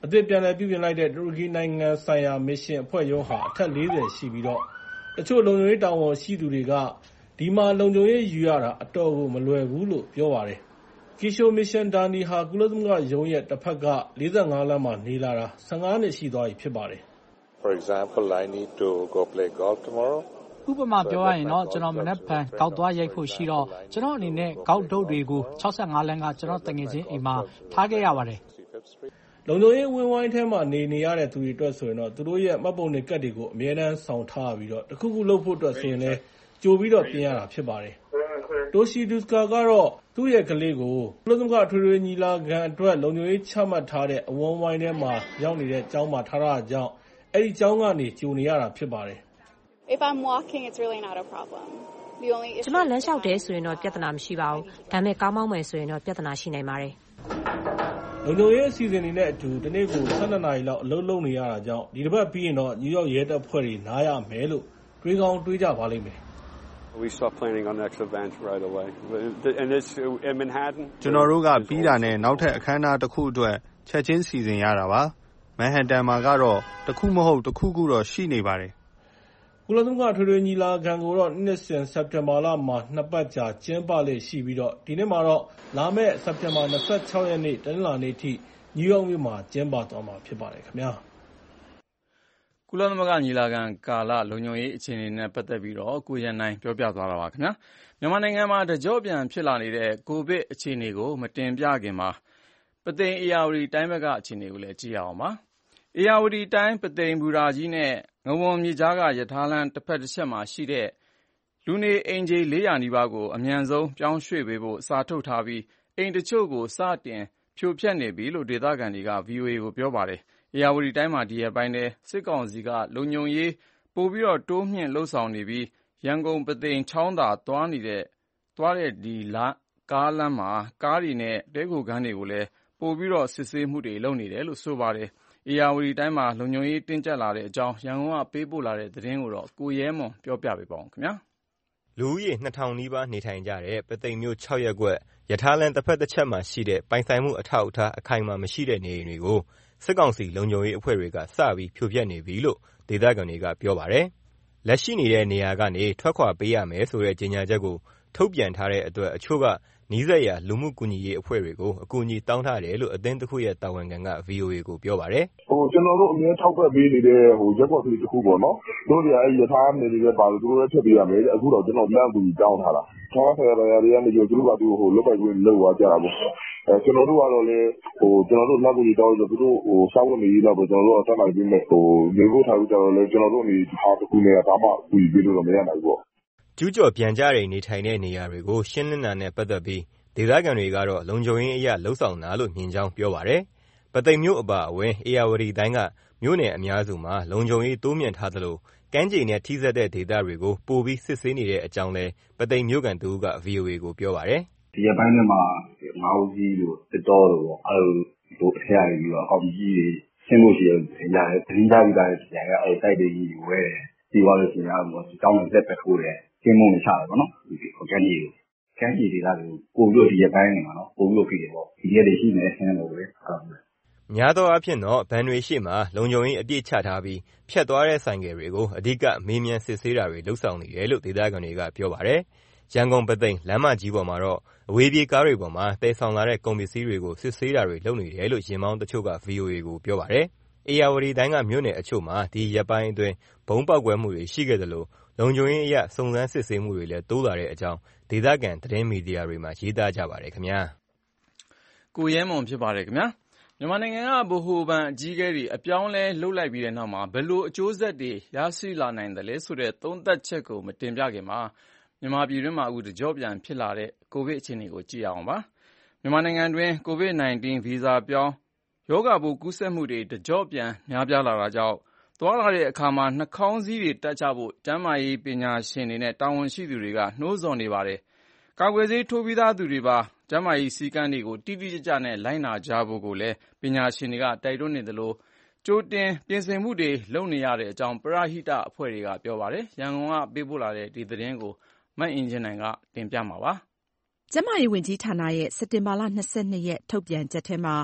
အသစ်ပြန်လည်ပြုပြင်လိုက်တဲ့တူရကီနိုင်ငံဆိုင်ရာမစ်ရှင်အဖွဲ့ရုံးဟာအထက်40ရှိပြီးတော့တချို့လုံခြုံရေးတာဝန်ရှိသူတွေကဒီမှာလုံခြုံရေးယူရတာအတော်ကိုမလွယ်ဘူးလို့ပြောပါတယ်။ ကီရှိုမစ်ရှင်ဒါနီဟာကုလသမဂ္ဂရုံးရဲ့တစ်ဖက်က45လမ်းမှာနေလာတာ15နှစ်ရှိသွားပြီဖြစ်ပါတယ်။ For example, I need to go play golf tomorrow. ဥပမာပြောရရင်တော့ကျွန်တော်မနက်ဖြန်ဂေါက်သွားရိုက်ဖို့ရှိတော့ကျွန်တော်အနေနဲ့ဂေါက်ဒုတ်တွေကို65လမ်းကကျွန်တော်တငယ်ချင်းအိမ်မှာထားခဲ့ရပါတယ်။လုံခြုံရေးဝင်းဝိုင်းထဲမှာနေရတဲ့သူတွေအတွက်ဆိုရင်တော့သူတို့ရဲ့မှတ်ပုံတင်ကတ်တွေကိုအမြဲတမ်းဆောင်ထားပြီးတော့တခုခုလုပ်ဖို့အတွက်ဆိုရင်လည်းကြိုပြီးတော့ပြင်ရတာဖြစ်ပါတယ်။တိုရှီဒူစကာကတော့သူ့ရဲ့ကလေးကိုကုလသမဂ္ဂထွေထွေညီလာခံအတွက်လုံခြုံရေးချမှတ်ထားတဲ့အဝန်းဝိုင်းထဲမှာရောက်နေတဲ့ကျောင်းမှာထားတာကြောင့်အဲဒီကျောင်းကနေကြိုနေရတာဖြစ်ပါတယ်။ If I'm walking, it's really not a problem. The only issue ကျွန်မလမ်းလျှောက်တယ်ဆိုရင်တော့ပြဿနာမရှိပါဘူး။ဒါပေမဲ့ကားမောင်းမယ်ဆိုရင်တော့ပြဿနာရှိနိုင်ပါတယ်။လုံခြုံရေးအစီအစဉ်တွေနဲ့အတူဒီနေ့ကို12နာရီလောက်အလုပ်လုပ်နေရတာကြောင့်ဒီတစ်ပတ်ပြီးရင်တော့နယူးယောက်ရဲတပ်ဖွဲ့တွေနားရမယ်လို့တွေးကောင်းတွေးကြပါလိမ့်မယ်။ We start planning our next event right away. And it's in Manhattan. ကျွန်တော်တို့ကပြီးတာနဲ့နောက်ထပ်အခမ်းအနားတစ်ခုအတွက်ချက်ချင်းစီစဉ်ရတာပါ။ Manhattan မှာကတော့တစ်ခုမဟုတ်တစ်ခုခုတော့ရှိနေပါတယ်။ကုလသမဂ္ဂထွေထွေညီလာခံကိုတော့နှစ်စဉ်စက်တင်ဘာလမှာ2ပတ်ကြာကျင်းပလေ့ရှိပြီးတော့ဒီနေ့မှာတော့လာမယ့်စက်တင်ဘာ26ရက်နေ့တနင်္လာနေ့ထိနယူးယောက်မြို့မှာကျင်းပသွားမှာဖြစ်ပါတယ်ခင်ဗျာ။ကုလသမဂ္ဂညီလာခံကာလလုံခြုံရေးအခြေအနေနဲ့ပတ်သက်ပြီးတော့ကိုရန်နိုင်ပြောပြသွားတာပါခင်ဗျာ။မြန်မာနိုင်ငံမှာတကြော့ပြန်ဖြစ်လာနေတဲ့ကိုဗစ်အခြေအနေကိုမတင်ပြခင်မှာပသိမ်ဧရာဝတီတိုင်းဘက်ကအခြေအနေကိုလည်းကြည့်ရအောင်ပါ။ဧရာဝတီတိုင်းပသိမ်ဘူရာကြီးနဲ့ငဝွန်မြစ်ကြားကရထားလမ်းတစ်ဖက်တစ်ချက်မှာရှိတဲ့လူနေအိမ်ခြေ400နီးပါးကိုအမြန်ဆုံးပြောင်းရွှေ့ပေးဖို့စာထုတ်ထားပြီးအိမ်တချို့ကိုစတင်ဖြိုဖျက်နေပြီလို့ဒေသခံတွေက VOA ကိုပြောပါတယ်။ဧရာဝတီတိုင်းမှာဒီရက်ပိုင်းထဲစစ်ကောင်စီကလုံခြုံရေးပိုပြီးတိုးမြှင့်လုပ်ဆောင်နေပြီးရန်ကုန်ပသိမ်ချောင်းသာသွားတဲ့ဒီကားလမ်းမှာကားတွေနဲ့တဲခိုခန်းတွေကိုလည်းပိုပြီးစစ်ဆေးမှုတွေလုပ်နေတယ်လို့ဆိုပါတယ်။ဧရာဝတီတိုင်းမှာလုံခြုံရေးတင်းကျပ်လာတဲ့အကြောင်းရန်ကုန်ကပေးပို့လာတဲ့သတင်းကိုကိုရဲမွန်ပြောပြပေးပါဦးခင်ဗျာ။လူဦးရေ2000နီးပါးနေထိုင်ကြတဲ့ပသိမ်မြို့6ရပ်ကွက်ရထားလမ်းတစ်ဖက်တစ်ချက်မှာရှိတဲ့ပိုင်ဆိုင်မှုအထောက်အထားအခိုင်အမာမရှိတဲ့နေအိမ်တွေကိုစစ်ကောင်စီလုံခြုံရေးအဖွဲ့တွေကစပြီးဖြိုဖျက်နေပြီလို့ဒေသခံတွေကပြောပါတယ်။လက်ရှိနေတဲ့နေရာကနေထွက်ခွာပေးရမယ်ဆိုတဲ့ကြေညာချက်ကိုထုတ်ပြန်ထားတဲ့အတွက်အချို့ကနီးစပ်ရာလူမှုကူညီရေးအဖွဲ့တွေကိုအကူအညီတောင်းထားတယ်လို့အသင်းတစ်ခုရဲ့တာဝန်ခံက VOA ကိုပြောပါတယ်။ကျွန်တော်တို့အမြဲထောက်ပံ့ပေးနေတဲ့ရက်ကွက်ကလေးတစ်ခုပေါ့နော်။တို့တွေကရထားနေနေပါလို့သူတို့လည်းထည့်ပေးရမယ်။အခုတော့ကျွန်တော်လမ်းကူတောင်းထားတာ။ထားဆရာတော်တွေကနေသူတို့ကသူလုတ်ပိုက်ခွင့်လုပ်သွားကြတာပေါ့။ကျွန်တော်တို့ကတော့လေကျွန်တော်တို့လမ်းကူတောင်းလို့သူတို့စောင့်နေရတော့ကျွန်တော်တို့အဆက်လိုက်ပြီးမဲ့နေဖို့ထားလို့ကြတော့လေကျွန်တော်တို့ဒီထားတစ်ခုနဲ့ဒါမှကူညီပေးလို့တော့မရနိုင်ဘူးပေါ့။ကျူးကျော်ပြန်ကြတဲ့နေထိုင်တဲ့နေရာတွေကိုရှင်းလင်းတာနဲ့ပတ်သက်ပြီးဒေသခံတွေကတော့လုံခြုံရေးအရလှုပ်ဆောင်တာလို့မြင်ကြောင်းပြောပါတယ်။ပသိမ်မြို့အပါအဝင်ဧရာဝတီတိုင်းကမြို့နယ်အများစုမှာလုံခြုံရေးတိုးမြင့်ထားသလိုကမ်းခြေနဲ့ထိစပ်တဲ့ဒေသတွေကိုပိုပြီးစစ်ဆေးနေတဲ့အကြောင်းလဲပသိမ်မြို့ခံသူက VOA ကိုပြောပါတယ်။ဒီရက်ပိုင်းထဲမှာငါးဦးကြီးတို့တစ်တော်တို့ပေါ့အဲ့လိုအထက်ရပြီးတော့အကောက်ကြီးတွေရှင်းလို့ရှိရင်ရတယ်သတိထားပြီးသားတဲ့ဆိုင်ကအဲ့တိုက်တွေကြီးဝဲတယ်ပြီးသွားလို့ရှိရင်တော့တောင်းတဲ့သက်ထိုးတယ်ရှင်းမချတယ်ပေါ့နော်ဒီကမ်းခြေတွေကပို့ပြီးဒီရက်ပိုင်းနေမှာနော်ပို့ပြီးဖြစ်တယ်ပေါ့ဒီရက်တွေရှိနေဆင်းလို့ပဲများသောအားဖြင့်တော့ဗန်တွေရှိမှလုံခြုံရေးအပြည့်ချထားပြီးဖြတ်သွားတဲ့ဆိုင်ကယ်တွေကိုအဓိကမေးမြန်းစစ်ဆေးတာတွေလှုပ်ဆောင်နေတယ်လို့ဒေသခံတွေကပြောပါတယ်။ရန်ကုန်ပသိမ်လမ်းမကြီးပေါ်မှာတော့အဝေးပြေးကားတွေပေါ်မှာတည်ဆောင်လာတဲ့ကုန်ပစ္စည်းတွေကိုစစ်ဆေးတာတွေလုပ်နေတယ်လို့ယာဉ်မောင်းတချို့က VOA ကိုပြောပါတယ်။ဧရာဝတီတိုင်းကမြို့နယ်အချို့မှာဒီရက်ပိုင်းအတွင်းဘုံပေါက်ကွဲမှုတွေရှိခဲ့သလိုလုံခြုံရေးအရစုံစမ်းစစ်ဆေးမှုတွေလည်းတိုးလာတဲ့အကြောင်းဒေသခံသတင်းမီဒီယာတွေမှာရေးသားကြပါတယ်ခင်ဗျာ။ကိုရဲမွန်ဖြစ်ပါတယ်ခင်ဗျာ။မြန်မာနိုင်ငံကဗဟိုဘဏ်အကြီးအကဲတွေအပြောင်းလဲလုပ်လိုက်ပြီးတဲ့နောက်မှာဘယ်လိုအကျိုးဆက်တွေရရှိလာနိုင်တယ်လဲဆိုတဲ့သုံးသပ်ချက်ကိုမတင်ပြခင်မှာမြန်မာပြည်တွင်းမှာအခုတကြော့ပြန်ဖြစ်လာတဲ့ကိုဗစ်အခြေအနေကိုကြည့်ရအောင်ပါ။မြန်မာနိုင်ငံတွင်း COVID-19 ဗီဇပြောင်းရောဂါပိုးကူးစက်မှုတွေတကြော့ပြန်များပြားလာတာကြောင့်သွားလာတဲ့အခါမှာနှာခေါင်းစည်းတွေတပ်ကြဖို့ကျန်းမာရေးပညာရှင်တွေနဲ့တာဝန်ရှိသူတွေကနှိုးဆော်နေပါတယ်။ကာကွယ်ဆေးထိုးပြီးသားသူတွေပါကျန်းမာရေးစည်းကမ်းတွေကိုတိတိကျကျနဲ့လိုက်နာကြဖို့ကိုလည်းပညာရှင်တွေကတိုက်တွန်းနေသလိုကြိုတင်ပြင်ဆင်မှုတွေလုပ်နေရတဲ့အကြောင်းပရဟိတအဖွဲ့တွေကပြောပါတယ်။ရန်ကုန်ကပေးပို့လာတဲ့ဒီသတင်းကိုမအင်ဂျင်နိုင်ကတင်ပြမှာပါ။ကျန်းမာရေးဝန်ကြီးဌာနရဲ့စက်တင်ဘာလ22ရက်ထုတ်ပြန်ချက်ထဲမှာ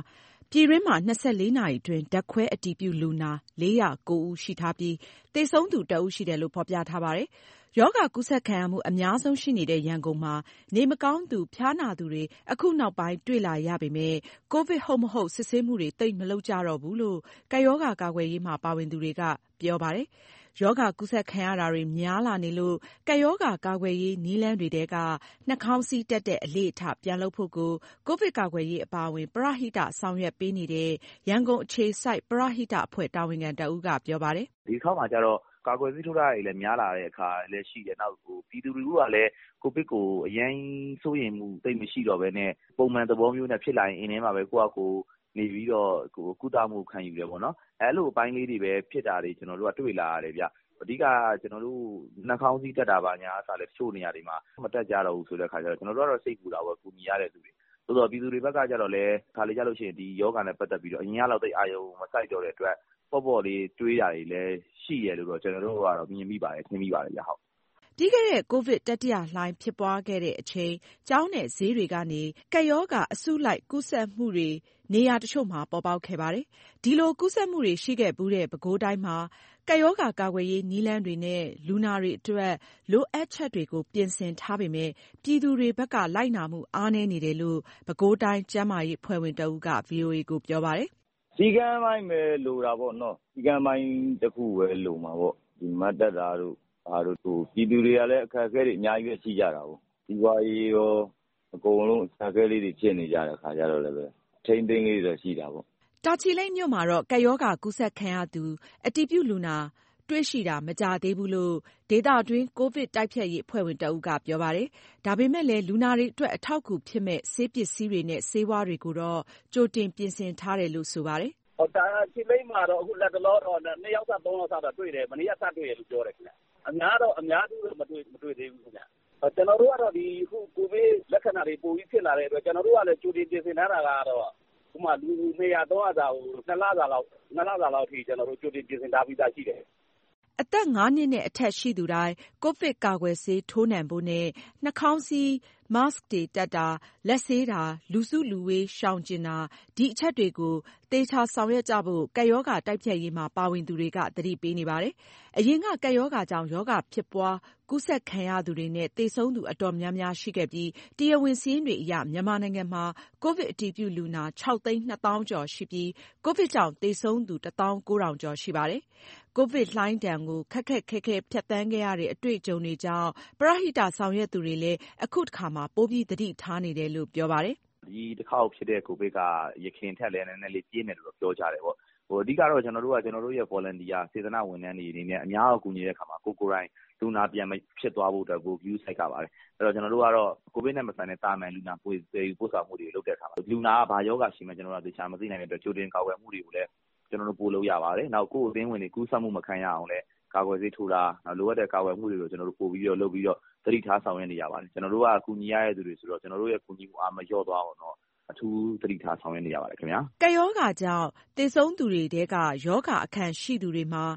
ပြည်တွင်းမှာ24နာရီအတွင်းဓာတ်ခွဲအတည်ပြုလူနာ409ဦးရှိထားပြီးသေဆုံးသူ1ဦးရှိတယ်လို့ဖော်ပြထားပါတယ်။ရောဂါကူးစက်ခံရမှုအများဆုံးရှိနေတဲ့ရန်ကုန်မှာနေမကောင်းသူဖျားနာသူတွေအခုနောက်ပိုင်းတွေ့လာရပေမယ့်ကိုဗစ်ဟုတ်မဟုတ်စစ်ဆေးမှုတွေသိပ်မလုပ်ကြတော့ဘူးလို့ကပ်ရောဂါကာကွယ်ရေးမှာပါဝင်သူတွေကပြောပါတယ်။ရောဂါကူးစက်ခံရတာတွေများလာနေလို့ကပ်ရောဂါကာကွယ်ရေးနည်းလမ်းတွေထဲကနှာခေါင်းစည်းတပ်တဲ့အလေ့အထပြန်လုပ်ဖို့ကိုဗစ်ကာကွယ်ရေးအပါအဝင်ပရဟိတဆောင်ရွက်ပေးနေတဲ့ရန်ကုန်အခြေစိုက်ပရဟိတအဖွဲ့တာဝန်ခံတဦးကပြောပါတယ်။ဒီခေါက်မှာကျတော့ကာကွယ်ဆေးထိုးတာတွေလည်းများလာတဲ့အခါလည်းရှိတယ်။နောက်ပြည်သူတွေကလည်းကိုဗစ်ကိုအရင်စိုးရိမ်မှုသိပ်မရှိတော့ဘဲနဲ့ပုံမှန်သဘောမျိုးနဲ့ဖြစ်လာရင်အိမ်ထဲမှာပဲကိုယ့်အကိုနေပြီးတော့ကုသမှုခံယူတယ်ပေါ့နော်။အဲ့လိုအပိုင်းလေးတွေပဲဖြစ်တာတွေကျွန်တော်တို့ကတွေ့လာရတယ်ဗျ။အဓိကကျွန်တော်တို့နှာခေါင်းစည်းတက်တာပါညာအစားလဲတချို့နေရာတွေမှာမတက်ကြတော့ဘူးဆိုတဲ့ခါကျတော့ကျွန်တော်တို့ကတော့စိတ်ပူတာပေါ့ကူညီရတဲ့သူတွေ။ဆိုတော့ပြည်သူတွေဘက်ကကြတော့လဲခါလေးကြလို့ရှိရင်ဒီယောဂနဲ့ပတ်သက်ပြီးတော့အရင်ကလောက်သိအာရုံမစိုက်တော့တဲ့အတွက်ပေါ့လေးတွေးတာတွေလည်းရှိရလို့တော့ကျွန်တော်တို့ကတော့မြင်မိပါတယ်ထင်မိပါတယ်ဗျဟုတ်ပြီးခဲ့တဲ့ကိုဗစ်တတိယလှိုင်းဖြစ်ပွားခဲ့တဲ့အချိန်ကျောင်းနဲ့ဈေးတွေကနေကပ်ရောဂါအစုလိုက်ကူးစက်မှုတွေနေရာတချို့မှာပေါ်ပေါက်ခဲ့ပါတယ်။ဒီလိုကူးစက်မှုတွေရှိခဲ့ဘူးတဲ့ပဲခူးတိုင်းမှာကပ်ရောဂါကာကွယ်ရေးနည်းလမ်းတွေနဲ့လူနာတွေအတွက်လိုအပ်ချက်တွေကိုပြင်ဆင်ထားပေမဲ့ပြည်သူတွေဘက်ကလိုက်နာမှုအားနည်းနေတယ်လို့ပဲခူးတိုင်းကျန်းမာရေးအဖွဲ့ဝင်တဦးက VOA ကိုပြောပါတယ်။စီကံပိုင်းပဲလိုတာပေါ့နော်။စီကံပိုင်းတစ်ခုပဲလိုမှာပေါ့။ဒီမတ်တက်တာတို့အားတို့ပြည်သူတွေကလည်းအခက်အခဲတွေအများကြီးပဲရှိကြတာပေါ့ဒီဝါရီရောအကုန်လုံးအခက်အခဲလေးတွေဖြစ်နေကြတဲ့ခါကြတော့လည်းပဲထိမ့်သိမ်းလေးတွေရှိတာပေါ့တာချီလိတ်မြို့မှာတော့ကပ်ရောဂါကူးစက်ခံရသူအတည်ပြုလူနာတွေ့ရှိတာမကြသေးဘူးလို့ဒေသတွင်းကိုဗစ်တိုက်ဖျက်ရေးအဖွဲ့ဝင်တဦးကပြောပါတယ်။ဒါပေမဲ့လည်းလူနာတွေအတွက်အထောက်အကူဖြစ်မဲ့ဆေးပစ္စည်းတွေနဲ့ဆေးဝါးတွေကိုတော့ကြိုတင်ပြင်ဆင်ထားတယ်လို့ဆိုပါတယ်။တာချီလိတ်မှာတော့အခုလက်တလောတော့2ယောက်3ယောက်တော့တွေ့တယ်မနေ့ကစတွေ့ရလို့ပြောတယ်ခင်ဗျ။အများစုမတွေ့သေးဘူးခင်ဗျ။ကျွန်တော်တို့ကတော့ဒီခုကိုဗစ်လက္ခဏာတွေပိုပြီးဖြစ်လာတဲ့အတွက်ကျွန်တော်တို့ကလည်းကြိုတင်ပြင်ဆင်ထားတာကတော့ဥပမာလူ200 300စာကို2လစာလောက်အထိကျွန်တော်တို့ကြိုတင်ပြင်ဆင်ထားပြီးသားရှိတယ်အသက်5နှစ်နဲ့အထက်ရှိသူတိုင်းကိုဗစ်ကာကွယ်ဆေးထိုးနှံဖို့နဲ့နှာခေါင်းစည်း mask တွေတပ်တာလက်ဆေးတာလူစုလူဝေးရှောင်ကျဉ်တာဒီအချက်တွေကိုသေချာဆောင်ရွက်ကြဖို့ကပ်ရောဂါတိုက်ဖျက်ရေးမှာပါဝင်သူတွေကသတိပေးနေပါတယ်။အရင်ကကပ်ရောဂါကြောင့်ရောဂါဖြစ်ပွားကူးစက်ခံရသူတွေနဲ့သေဆုံးသူအတော်များများရှိခဲ့ပြီးတရားဝင်စာရင်းတွေအရမြန်မာနိုင်ငံမှာကိုဗစ်အတည်ပြုလူနာ6,200,000 ကျော်ရှိပြီးကိုဗစ်ကြောင့်သေဆုံးသူ19,000 ကျော်ရှိပါတယ်။ကိုဗစ်လှိုင်းဒဏ်ကိုခက်ခက်ခဲခဲဖြတ်သန်းခဲ့ရတဲ့အတွေ့အကြုံတွေကြောင့်ပရဟိတဆောင်ရွက်သူတွေလည်းအခုတစ်ခါမှာပိုပြီးသတိထားနေတယ်လို့ပြောပါတယ်။ဒီတစ်ခါဖြစ်တဲ့ကိုဗစ်ကရခင်ထက်လည်းနည်းနည်းလေးပြင်းတယ်လို့ပြောကြတယ်ပေါ့။အဓိကတော့ကျွန်တော်တို့ရဲ့ volunteer စေတနာဝန်ထမ်းတွေအနေနဲ့အများအကူညီတဲ့အခါမှာကိုယ်တိုင်လူနာပြန်မဖြစ်သွားဖို့အတွက်ကို view စိုက်ကပါတယ်။အဲ့တော့ကျွန်တော်တို့ကတော့ကိုဗစ်နဲ့မဆိုင်တဲ့တာမန်လူနာပို့ဆောင်မှုတွေလုပ်တဲ့အခါမှာလူနာကဘာယောဂရှိမှကျွန်တော်တို့သေချာမသိနိုင်တဲ့အတွက်ကြိုတင်ကာကွယ်မှုတွေကိုလည်းကျွန်တော်တို့ပို့လို့ရပါတယ်။နောက်ကိုယ်အသင်းဝင်တွေကူးစက်မှုမခံရအောင်လည်းကာကွယ်ဆေးထိုးတာလိုအပ်တဲ့ကာကွယ်မှုတွေကိုကျွန်တော်တို့ပို့ပြီးတော့လုပ်ပြီးတော့သတိထားဆောင်ရွက်နေရပါတယ်ကျွန်တော်တို့ကကူညီရတဲ့သူတွေဆိုတော့ကျွန်တော်တို့ရဲ့ကူညီမှုအားမလျော့သွားအောင်တော့အထူးသတိထားဆောင်ရွက်နေရပါတယ်ခင်ဗျာကပ်ရောဂါကြောင့်သေဆုံးသူတွေတဲကရောဂါအခံရှိသူတွေမှာ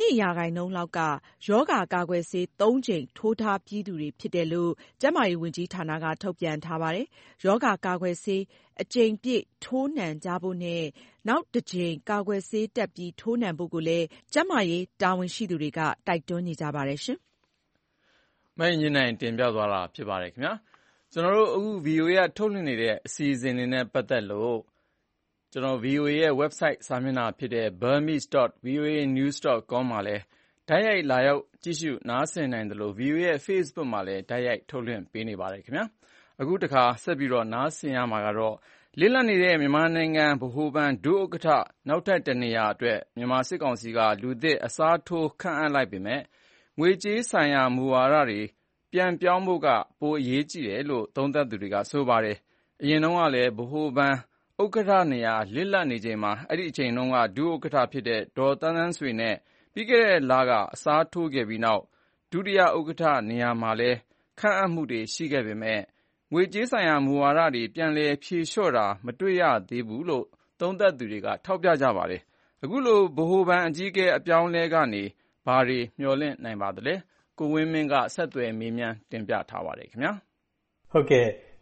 2% လောက်ကရောဂါကာကွယ်ဆေး3 ကြိမ်ထိုးထားပြီးသူတွေဖြစ်တယ်လို့ကျန်းမာရေးဝန်ကြီးဌာနကထုတ်ပြန်ထားပါတယ်။ရောဂါကာကွယ်ဆေးအကြိမ်ပြည့်ထိုးနှံကြဖို့နဲ့နောက်တစ်ကြိမ်ကာကွယ်ဆေးတက်ပြီးထိုးနှံဖို့ကိုလည်းကျန်းမာရေးတာဝန်ရှိသူတွေကတိုက်တွန်းနေကြပါတယ်ရှင်။မင်းညနိုင်တင်ပြသွားတာဖြစ်ပါတယ်ခင်ဗျာ။ကျွန်တော်တို့အခု VOA ကထုတ်လွှင့်နေတဲ့အစီအစဉ်တွေနဲ့ပတ်သက်လို့ကျွန်တော် VOA ရဲ့ website စာမျက်နှာဖြစ်တဲ့ burmese.voanews.com မှာလည်းတိုက်ရိုက်လာရောက်ကြည့်ရှုနားဆင်နိုင်တယ်လို့ VOA ရဲ့ Facebook မှာလည်းတိုက်ရိုက်ထုတ်လွှင့်ပေးနေပါတယ်ခင်ဗျာအခုတခါဆက်ပြီးတော့နားဆင်ရမှာကတော့လစ်လပ်နေတဲ့မြန်မာနိုင်ငံဗဟိုဘဏ်ဒုဥက္ကဋ္ဌနောက်ထပ်တနေရာအတွက်မြန်မာစစ်ကောင်စီကလူသစ်အစားထိုးခန့်အပ်လိုက်ပေမဲ့ငွေကြေးဆိုင်ရာမူဝါဒတွေပြန်ပြောင်းဖို့ကပိုအရေးကြီးတယ်လို့သုံးသပ်သူတွေကဆိုပါတယ်အရင်တုန်းကလည်းဗဟိုဘဏ်ဥက္ကဋ္ဌနေရာလစ်လပ်နေချိန်မှာအဲ့ဒီအချိန်တုန်းကဒုဥက္ကဋ္ဌဖြစ်တဲ့ဒေါ်သန်းသန်းဆွေနဲ့ပြီးခဲ့တဲ့လကအစားထိုးခဲ့ပြီးနောက်ဒုတိယဥက္ကဋ္ဌနေရာမှာလည်းခန့်အပ်မှုတွေရှိခဲ့ပေမဲ့ငွေကြေးဆိုင်ရာမူဝါဒတွေပြန်လည်ဖြေလျှော့တာမတွေ့ရသေးဘူးလို့သုံးသပ်သူတွေကထောက်ပြကြပါတယ်အခုလိုဗဟိုဘဏ်အကြီးအကဲအပြောင်းလဲကနေဘာတွေမျှော်လင့်နိုင်ပါသလဲကိုဝင်းမင်းကဆက်သွယ်မေးမြန်းတင်ပြထားပါတယ်ခင်ဗျာဟုတ်ကဲ့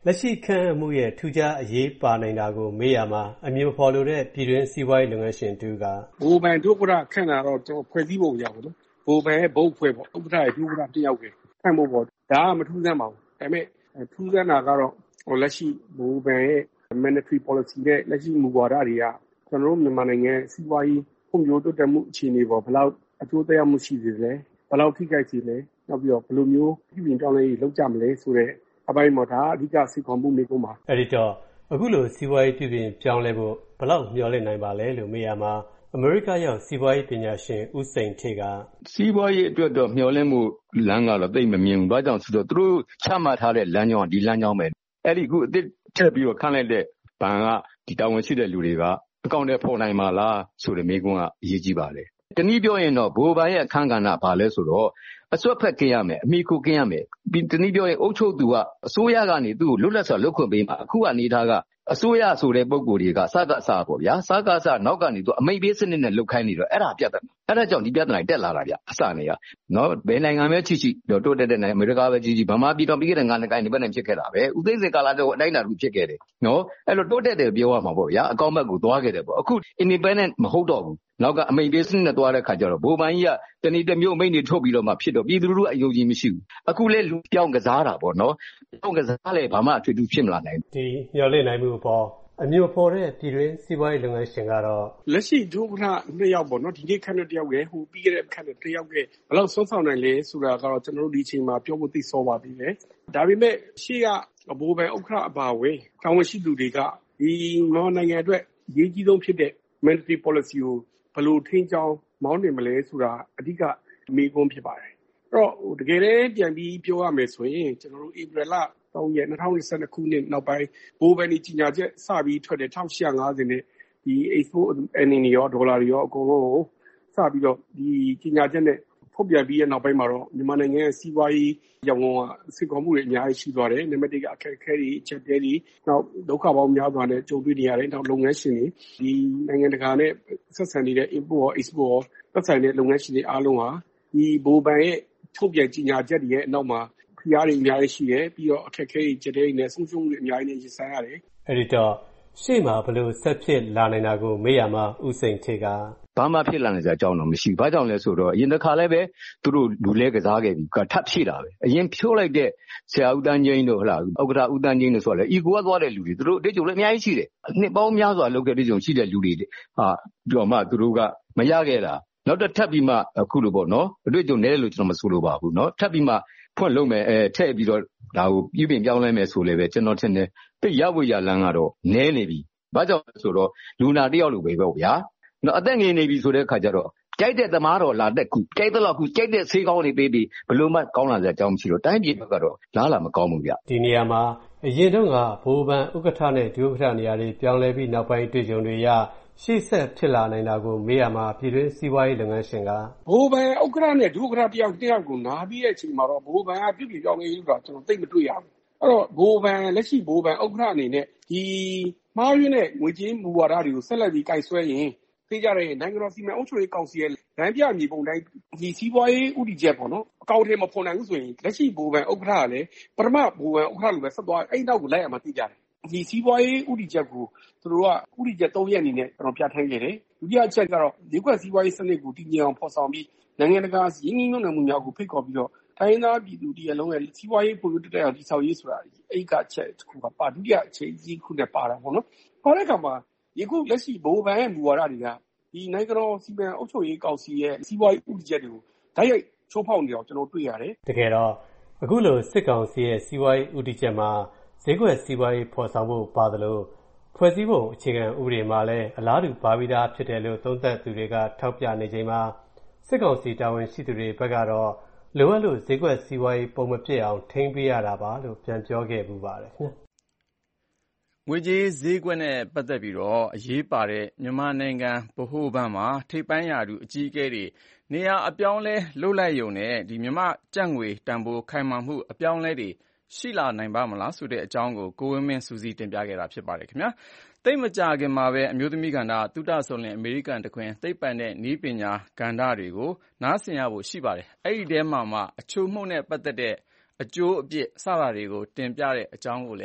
လက်ရှိခန့်အပ်မှုရဲ့ထူးခြားအရေးပါနိုင်တာကိုမေးရမှာအမည်မဖော်လိုတဲ့ပြည်တွင်းစီးပွားရေးလုပ်ငန်းရှင်တူကဗဟိုဘဏ်ဒုဥက္ကဋ္ဌခန့်တာတော့ကျွန်တော်ဖွဲ့စည်းပုံရပါလို့ဗဟိုဘဏ်ရဲ့ဘုတ်ဖွဲ့ပေါ့ဥက္ကဋ္ဌရဲ့ဒုဥက္ကဋ္ဌတစ်ယောက်ပဲခန့်ဖို့ပေါ့ဒါကမထူးဆန်းပါဘူးဒါပေမဲ့ထူးဆန်းတာကတော့လက်ရှိဗဟိုဘဏ်ရဲ့ monetary policy နဲ့လက်ရှိမူဝါဒတွေကကျွန်တော်တို့မြန်မာနိုင်ငံစီးပွားရေးဖွံ့ဖြိုးတိုးတက်မှုအခြေအနေပေါ်ဘယ်လောက်အကျိုးသက်ရောက်မှုရှိစေလဲဘယ်လောက်ထိခိုက်စေလဲနောက်ပြီးတော့ဘယ်လိုမျိုးပြည်ပြောင်းလဲရေးလုပ်ကြမလဲဆိုတဲ့အပိုင်းမှာဒါအဓိကစိတ်ခေါ်မှုမျိုးမှာအဲ့ဒီတော့အခုလိုစီးပွားရေးပြည်ပြောင်းလဲဖို့ဘယ်လောက်မျှော်လင့်နိုင်ပါလဲလို့မေးရမှာအမေရိကရောက်စီးပွားရေးပညာရှင်ဦးစိန်ထေကစီးပွားရေးအတွက်တော့မျှော်လင့်မှုလမ်းကတော့သိမမြင်ဘူး။ဘာကြောင့်ဆိုတော့သူတို့ချမှတ်ထားတဲ့လမ်းကြောင်းကဒီလမ်းကြောင်းပဲ။အဲ့ဒီအခုအစ်ထက်ပြီးတော့ခန့်လိုက်တဲ့ဘဏ်ကဒီတာဝန်ရှိတဲ့လူတွေကအကောင့်ထဲပေါ်နိုင်မှာလားဆိုတဲ့မေးခွန်းကအရေးကြီးပါတယ်။တနည်းပြောရင်တော့ဗဟိုဘဏ်ရဲ့အခန်းကဏ္ဍဘာလဲဆိုတော့အစွတ်ဖက်ကင်းရမယ်အမိခိုကင်းရမယ်တနည်းပြောရင်အုပ်ချုပ်သူကအစိုးရကနေသူ့ကိုလွတ်လပ်စွာလုပ်ခွင့်ပေးမှာအခုကနေထားကအစိုးရဆိုတဲ့ပုံကိုယ်တွေကစကစပေါ့ဗျာစကစနောက်ကနေသူအမိတ်ပေးစနစ်နဲ့လုပ်ခိုင်းနေတော့အဲ့ဒါပြဿနာအဲ့ဒါကြောင့်ဒီပြဿနာတက်လာတာဗျအစနေရနော်ဘယ်နိုင်ငံပဲချိတော့တိုးတက်တဲ့နိုင်ငံအမေရိကပဲကြီးဗမာပြည်တော်ပြီးခဲ့တဲ့9နှစ်ကိုင်းဒီဘက်နဲ့ဖြစ်ခဲ့တာပဲဥသိမ်းစင်ကာလာတော့အတိုင်းအတာတူဖြစ်ခဲ့တယ်နော်အဲ့လိုတိုးတက်တယ်ပြောရမှာပေါ့ဗျာအကောင့်ဘက်ကိုသွားခဲ့တယ်ပေါ့အခု independent မဟုတ်တော့ဘူးနောက်ကအမိတ်ပေးစနစ်နဲ့သွားတဲ့ခါကျတော့ဗိုလ်ပန်းကြီးကတဏီတစ်မျိုးအမိတ်တွေထုတ်ပြီးတော့မှဖြစ်တော့ပြည်သူလူထုအယုံကြည်မရှိဘူးအခုလဲလူပြောင်းကစားတာပေါ့နော်ပြောင်းကစားလဲဘာမှအထွေထူးဖြစ်မလာနိုင်ဒီမျှော်လင့်နိုင်မှုပေါ့အမျိုးဖော်တဲ့ပြည်တွင်းစီးပွားရေးလုပ်ငန်းရှင်ကတော့လက်ရှိဒုက္ခနှစ်ယောက်ပေါ့နော်ဒီနေ့ခန့်တဲ့တယောက်ရဲ့ဟိုပြီးခဲ့တဲ့ခန့်တဲ့တယောက်ရဲ့ဘယ်လောက်ဆွမ်းဆောင်နိုင်လဲဆိုတာကတော့ကျွန်တော်တို့ဒီအချိန်မှာပြောဖို့သိစောပါသေးတယ်ဒါပေမဲ့ရှေ့ကဘိုးဘန်ဥက္ကဋ္ဌအပါဝင်တာဝန်ရှိသူတွေကဒီမြန်မာနိုင်ငံအတွက်အရေးကြီးဆုံးဖြစ်တဲ့ monetary policy ကိုဘယ်လိုထိန်းကျောင်းမောင်းနေမလဲဆိုတာအဓိကမေးခွန်းဖြစ်ပါတယ်အဲ့တော့တကယ်တည်းပြန်ပြီးပြောရမယ်ဆိုရင်ကျွန်တော်တို့ဧပြီလ3ရက်2022ခုနှစ်နောက်ပိုင်းဘိုးဘန်ကြီးညာချက်စပြီးထွက်တဲ့1850နဲ့ဒီ export အနေနဲ့ရောဒေါ်လာတွေရောအကုန်လုံးစပြီးတော့ဒီညာချက်နဲ့ထုတ်ပြန်ပြီးတဲ့နောက်ပိုင်းမှာတော့မြန်မာနိုင်ငံရဲ့စီးပွားရေးရောင်းဝယ်စစ်ကောင်မှုတွေအများကြီးရှိသွားတယ်။နံပါတ်1ကအခက်အခဲတွေအချက်တဲတွေနောက်ဒုက္ခပေါင်းများစွာနဲ့ကြုံတွေ့နေရတယ်။နောက်လုပ်ငန်းရှင်တွေဒီနိုင်ငံတကာနဲ့ဆက်ဆံနေတဲ့ import ရော export ရောသက်ဆိုင်တဲ့လုပ်ငန်းရှင်တွေအားလုံးဟာဒီဘိုးဘန်ရဲ့ထုတ်ပြန်ကြေညာချက်တွေရဲ့အနောက်မှာဖိအားတွေအများကြီးရှိတယ်ပြီးတော့အခက်အခဲတွေချက်တဲတွေနဲ့ဆုံးရှုံးမှုတွေအများကြီးနဲ့ရင်ဆိုင်ရတယ်။အဲဒီတော့ရှေ့မှာဘယ်လိုဆက်ဖြစ်လာနိုင်တာကိုမေးရမှာဦးစိန်ထေကဘာမှဖြစ်လာနိုင်စရာအကြောင်းတော့မရှိဘူး။ဘာကြောင့်လဲဆိုတော့အရင်တစ်ခါလည်းပဲသူတို့လူလဲကစားခဲ့ပြီးထပ်ဖြည့်တာပဲ။အရင်ဖြိုးလိုက်တဲ့ဆရာဦးတန်းကျင်းတို့ဟုတ်လားဥက္ကဋ္ဌဦးတန်းကျင်းတို့ဆိုတော့လေအီကိုကသွားတဲ့လူတွေသူတို့အတွေ့အကြုံလည်းအများကြီးရှိတယ်။နှစ်ပေါင်းများစွာလုပ်ခဲ့တဲ့အတွေ့အကြုံရှိတဲ့လူတွေဟာပြောမှသူတို့ကမရခဲ့တာနောက်တစ်ထပ်ပြီးမှအခုလိုပေါ့နော်အတွေ့အကြုံနည်းတယ်လို့ကျွန်တော်မဆိုလိုပါဘူးနော်ထပ်ပြီးမှဖွင့်လုပ်မယ်ထည့်ပြီးတော့ဒါကိုပြည်ပြင်ပြောင်းလဲမယ်ဆိုလည်းပဲကျွန်တော်ထင်တယ်တိတ်ရဝရလန်းကတော့နည်းနေပြီ။ဘာကြောင့်လဲဆိုတော့လူနာတယောက်လိုပဲပေါ့ဗျာ။နော်အသက်ငယ်နေပြီဆိုတဲ့အခါကျတော့ကြိုက်တဲ့သမားတော်လာတဲ့ခုကြိုက်တဲ့လောက်ခုကြိုက်တဲ့ဆေးကောင်းတွေပေးပြီးဘလို့မှကောင်းလာစရာအကြောင်းမရှိတော့တိုင်းပြည်ဘက်ကတော့လားလာမကောင်းဘူးဗျ။ဒီနေရာမှာအရင်တုန်းကဘိုးဘန်ဥက္ကဋ္ဌနဲ့ဒုဥက္ကဋ္ဌနေရာတွေပြောင်းလဲပြီးနောက်ပိုင်းတွေ့ကြုံတွေရရှေ့ဆက်ဖြစ်လာနိုင်တာကိုမေးရမှာပြည်တွင်းစီးပွားရေးလုပ်ငန်းရှင်ကဘိုးဘန်ဥက္ကဋ္ဌနဲ့ဒုဥက္ကဋ္ဌတယောက်ကိုနားပြီးတဲ့အချိန်မှာတော့ဘိုးဘန်ကပြည်ပြောင်းလဲလို့တော့ကျွန်တော်သိမတွေ့ရဘူး။အဲ့တော့ဘိုးဘန်လက်ရှိဘိုးဘန်ဥက္ကဋ္ဌအနေနဲ့ဒီမှားယွင်းတဲ့ငွေကြေးမူဝါဒတွေကိုဆက်လက်ပြီးကင်ဆွဲရင်သိကြတဲ့နိုင်ငံတော်စီမံအုပ်ချုပ်ရေးကောင်စီရဲ့လမ်းပြမြေပုံတိုင်းဒီစီးပွားရေးဥတီချက်ပေါ့နော်အကောင့်ထဲမှာဖော်နိုင်လို့ဆိုရင်လက်ရှိဘိုးဘန်ဥက္ကဋ္ဌကလည်းပထမဘိုးဘန်ဥက္ကဋ္ဌလိုပဲဆက်သွားအဲ့နောက်ကိုလိုက်ရမှာသိကြတယ်ဒီစီးပွားရေးဥတီချက်ကိုသူတို့ကဥတီချက်3ရက်အနေနဲ့ကျွန်တော်ပြဋ္ဌာန်းခဲ့တယ်ဒုတိယအချက်ကတော့ဒီကွက်စီးပွားရေးစနစ်ကိုတည်ငြိမ်အောင်ဖော်ဆောင်ပြီးနိုင်ငံတကာရင်းနှီးမြှုပ်နှံမှုများကိုဖိတ်ခေါ်ပြီးတော့တိုင်းသားပြည်သူတရလုံးရဲ့စီးပွားရေးပုံရိပ်တက်အောင်တည်ဆောက်ရေးဆိုတာအဲ့ကချက်တစ်ခုကပါဒုတိယအချက်ကြီးခုနဲ့ပါတာပေါ့နော်ဟောတဲ့အခါမှာယခုလက်ရှိဘိုးဘန်ရဲ့မူဝါဒတွေကဒီနိုင်ငံတော်စီမံအုပ်ချုပ်ရေးကောင်စီရဲ့စီးပွားရေးဥပဒေချက်တွေကိုဓာတ်ရိုက်ချိုးဖောက်နေအောင်ကျွန်တော်တွေ့ရတယ်။တကယ်တော့အခုလိုစစ်ကောင်စီရဲ့စီးပွားရေးဥပဒေချက်မှာဈေးကွက်စီးပွားရေးဖော်ဆောင်ဖို့ပါသလိုဖွဲ့စည်းပုံအခြေခံဥပဒေမှာလည်းအလားတူပါပြီးသားဖြစ်တယ်လို့သုံးသပ်သူတွေကထောက်ပြနေချိန်မှာစစ်ကောင်စီတာဝန်ရှိသူတွေဘက်ကတော့လိုအပ်လို့ဈေးကွက်စီးပွားရေးပုံမပြည့်အောင်ထိန်းပေးရတာပါလို့ပြန်ပြောခဲ့ပူပါတယ်ခင်ဗျာ။ငွေကြေးဈေးကွက်နဲ့ပတ်သက်ပြီးတော့အရေးပါတဲ့မြန်မာနိုင်ငံဗဟိုဘဏ်မှာထိပ်ပိုင်းရာထူးအကြီးအကဲတွေနေရာအပြောင်းလဲလုပ်လိုက်ရုံနဲ့ဒီမြန်မာကျပ်ငွေတန်ဖိုးခိုင်မာမှုအပြောင်းလဲတွေရှိလာနိုင်ပါမလားဆိုတဲ့အကြောင်းကိုကိုဝင်းမင်းစူးစီးတင်ပြခဲ့တာဖြစ်ပါတယ်ခင်ဗျာ။သိပ်မကြာခင်မှာပဲအမျိုးသမီးကဏ္ဍသုတဆုံလင်အမေရိကန်တခွင်သိပ္ပံနဲ့နည်းပညာကဏ္ဍတွေကိုနားဆင်ရဖို့ရှိပါတယ်။အဲ့ဒီထဲမှာအချို့မှုနဲ့ပတ်သက်တဲ့အကျိုးအပြစ်စတာတွေကိုတင်ပြတဲ့အကြောင်းကိုလည်း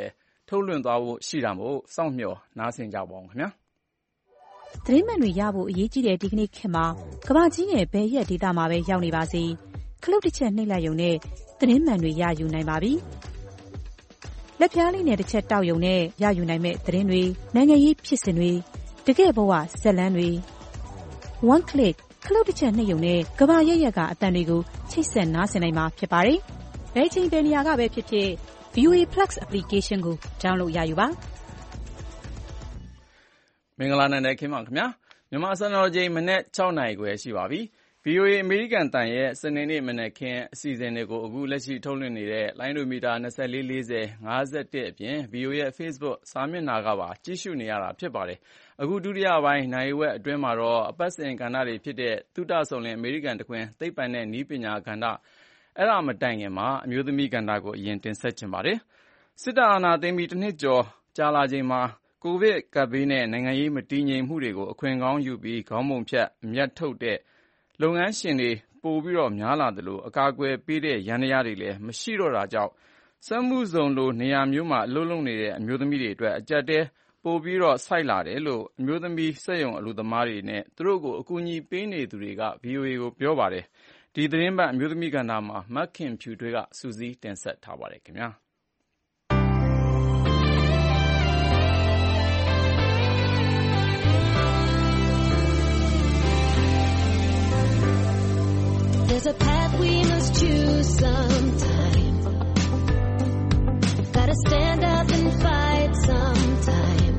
ထုတ်လွှင့်သွားဖို့ရှိတာမို့စောင့်မျှော်နားဆင်ကြပါဦးခင်ဗျာ။သတင်းမှန်တွေရဖို့အရေးကြီးတဲ့ဒီကနေ့ခေတ်မှာကမ္ဘာကြီးနဲ့ဘယ်ရက်ဒေသမှာပဲရောက်နေပါစေခလုတ်တစ်ချက်နှိပ်လိုက်ရုံနဲ့သတင်းမှန်တွေရယူနိုင်ပါပြီ။လက်ပြားလေးနဲ့တစ်ချက်တောက်ရုံနဲ့ရယူနိုင်မဲ့သတင်းတွေနိုင်ငံရေးဖြစ်စဉ်တွေတကယ်ဘဝဇက်လန်းတွေ one click ခလုတ်တစ်ချက်နှိပ်ရုံနဲ့ကမ္ဘာရက်ရက်ကအတန်တွေကိုချိတ်ဆက်နားဆင်နိုင်မှာဖြစ်ပါတယ်။ဘယ်ချိန်ဘယ်နေရာကပဲဖြစ်ဖြစ် VOA Plus application ကို download ရယူပါမင်္ဂလာနေ့ခင်ဗျာမြန်မာစံတော်ချိန်မနေ့6နာရီခွဲရှိပါပြီ။ VOA အမေရိကန်တန်ရဲ့စနေနေ့မနေ့ခင်းအစီအစဉ်တွေကိုအခုလက်ရှိထုတ်လွှင့်နေတဲ့လိုင်းဒိုမီတာ2440 51အပြင် VOA ရဲ့ Facebook စာမျက်နှာကပါကြည့်ရှုနေရတာဖြစ်ပါတယ်။အခုဒုတိယပိုင်းနိုင်ဝက်အတွင်းမှာတော့အပတ်စဉ်ကဏ္ဍတွေဖြစ်တဲ့သုတဆုံလင်အမေရိကန်တခွင်သိပ္ပံနဲ့နည်းပညာကဏ္ဍအဲ့ဒါမတိုင်ခင်မှာအမျိုးသမီးကဏ္ဍကိုအရင်တင်ဆက်ချင်ပါတယ်။စစ်တပ်အာဏာသိမ်းပြီးတစ်နှစ်ကျော်ကြာလာချိန်မှာကိုဗစ်ကပ်ဘေးနဲ့နိုင်ငံရေးမတည်ငြိမ်မှုတွေကိုအခွင့်ကောင်းယူပြီးခေါင်းပုံဖြတ်အမြတ်ထုတ်တဲ့လုပ်ငန်းရှင်တွေပိုပြီးများလာသလိုအကာအကွယ်ပေးတဲ့ယန္တရားတွေလည်းမရှိတော့တာကြောင့်စက်မှုဇုံလိုနေရာမျိုးမှာအလုပ်လုပ်နေတဲ့အမျိုးသမီးတွေအတွက်အကျပ်တဲပိုပြီးဆိုက်လာတယ်လို့အမျိုးသမီးစက်ရုံအလုပ်သမားတွေနဲ့သူတို့ကိုအကူအညီပေးနေသူတွေက VOA ကိုပြောပါတယ်။ဒီသတင်းပတ်အမျိုးသမီးကဏ္ဍမှာမက်ခင်ဖြူထွေးကစူးစီးတင်ဆက်ထားပါတယ်ခင်ဗျာ။ There's a path we must choose sometime. Gotta stand up and fight sometime.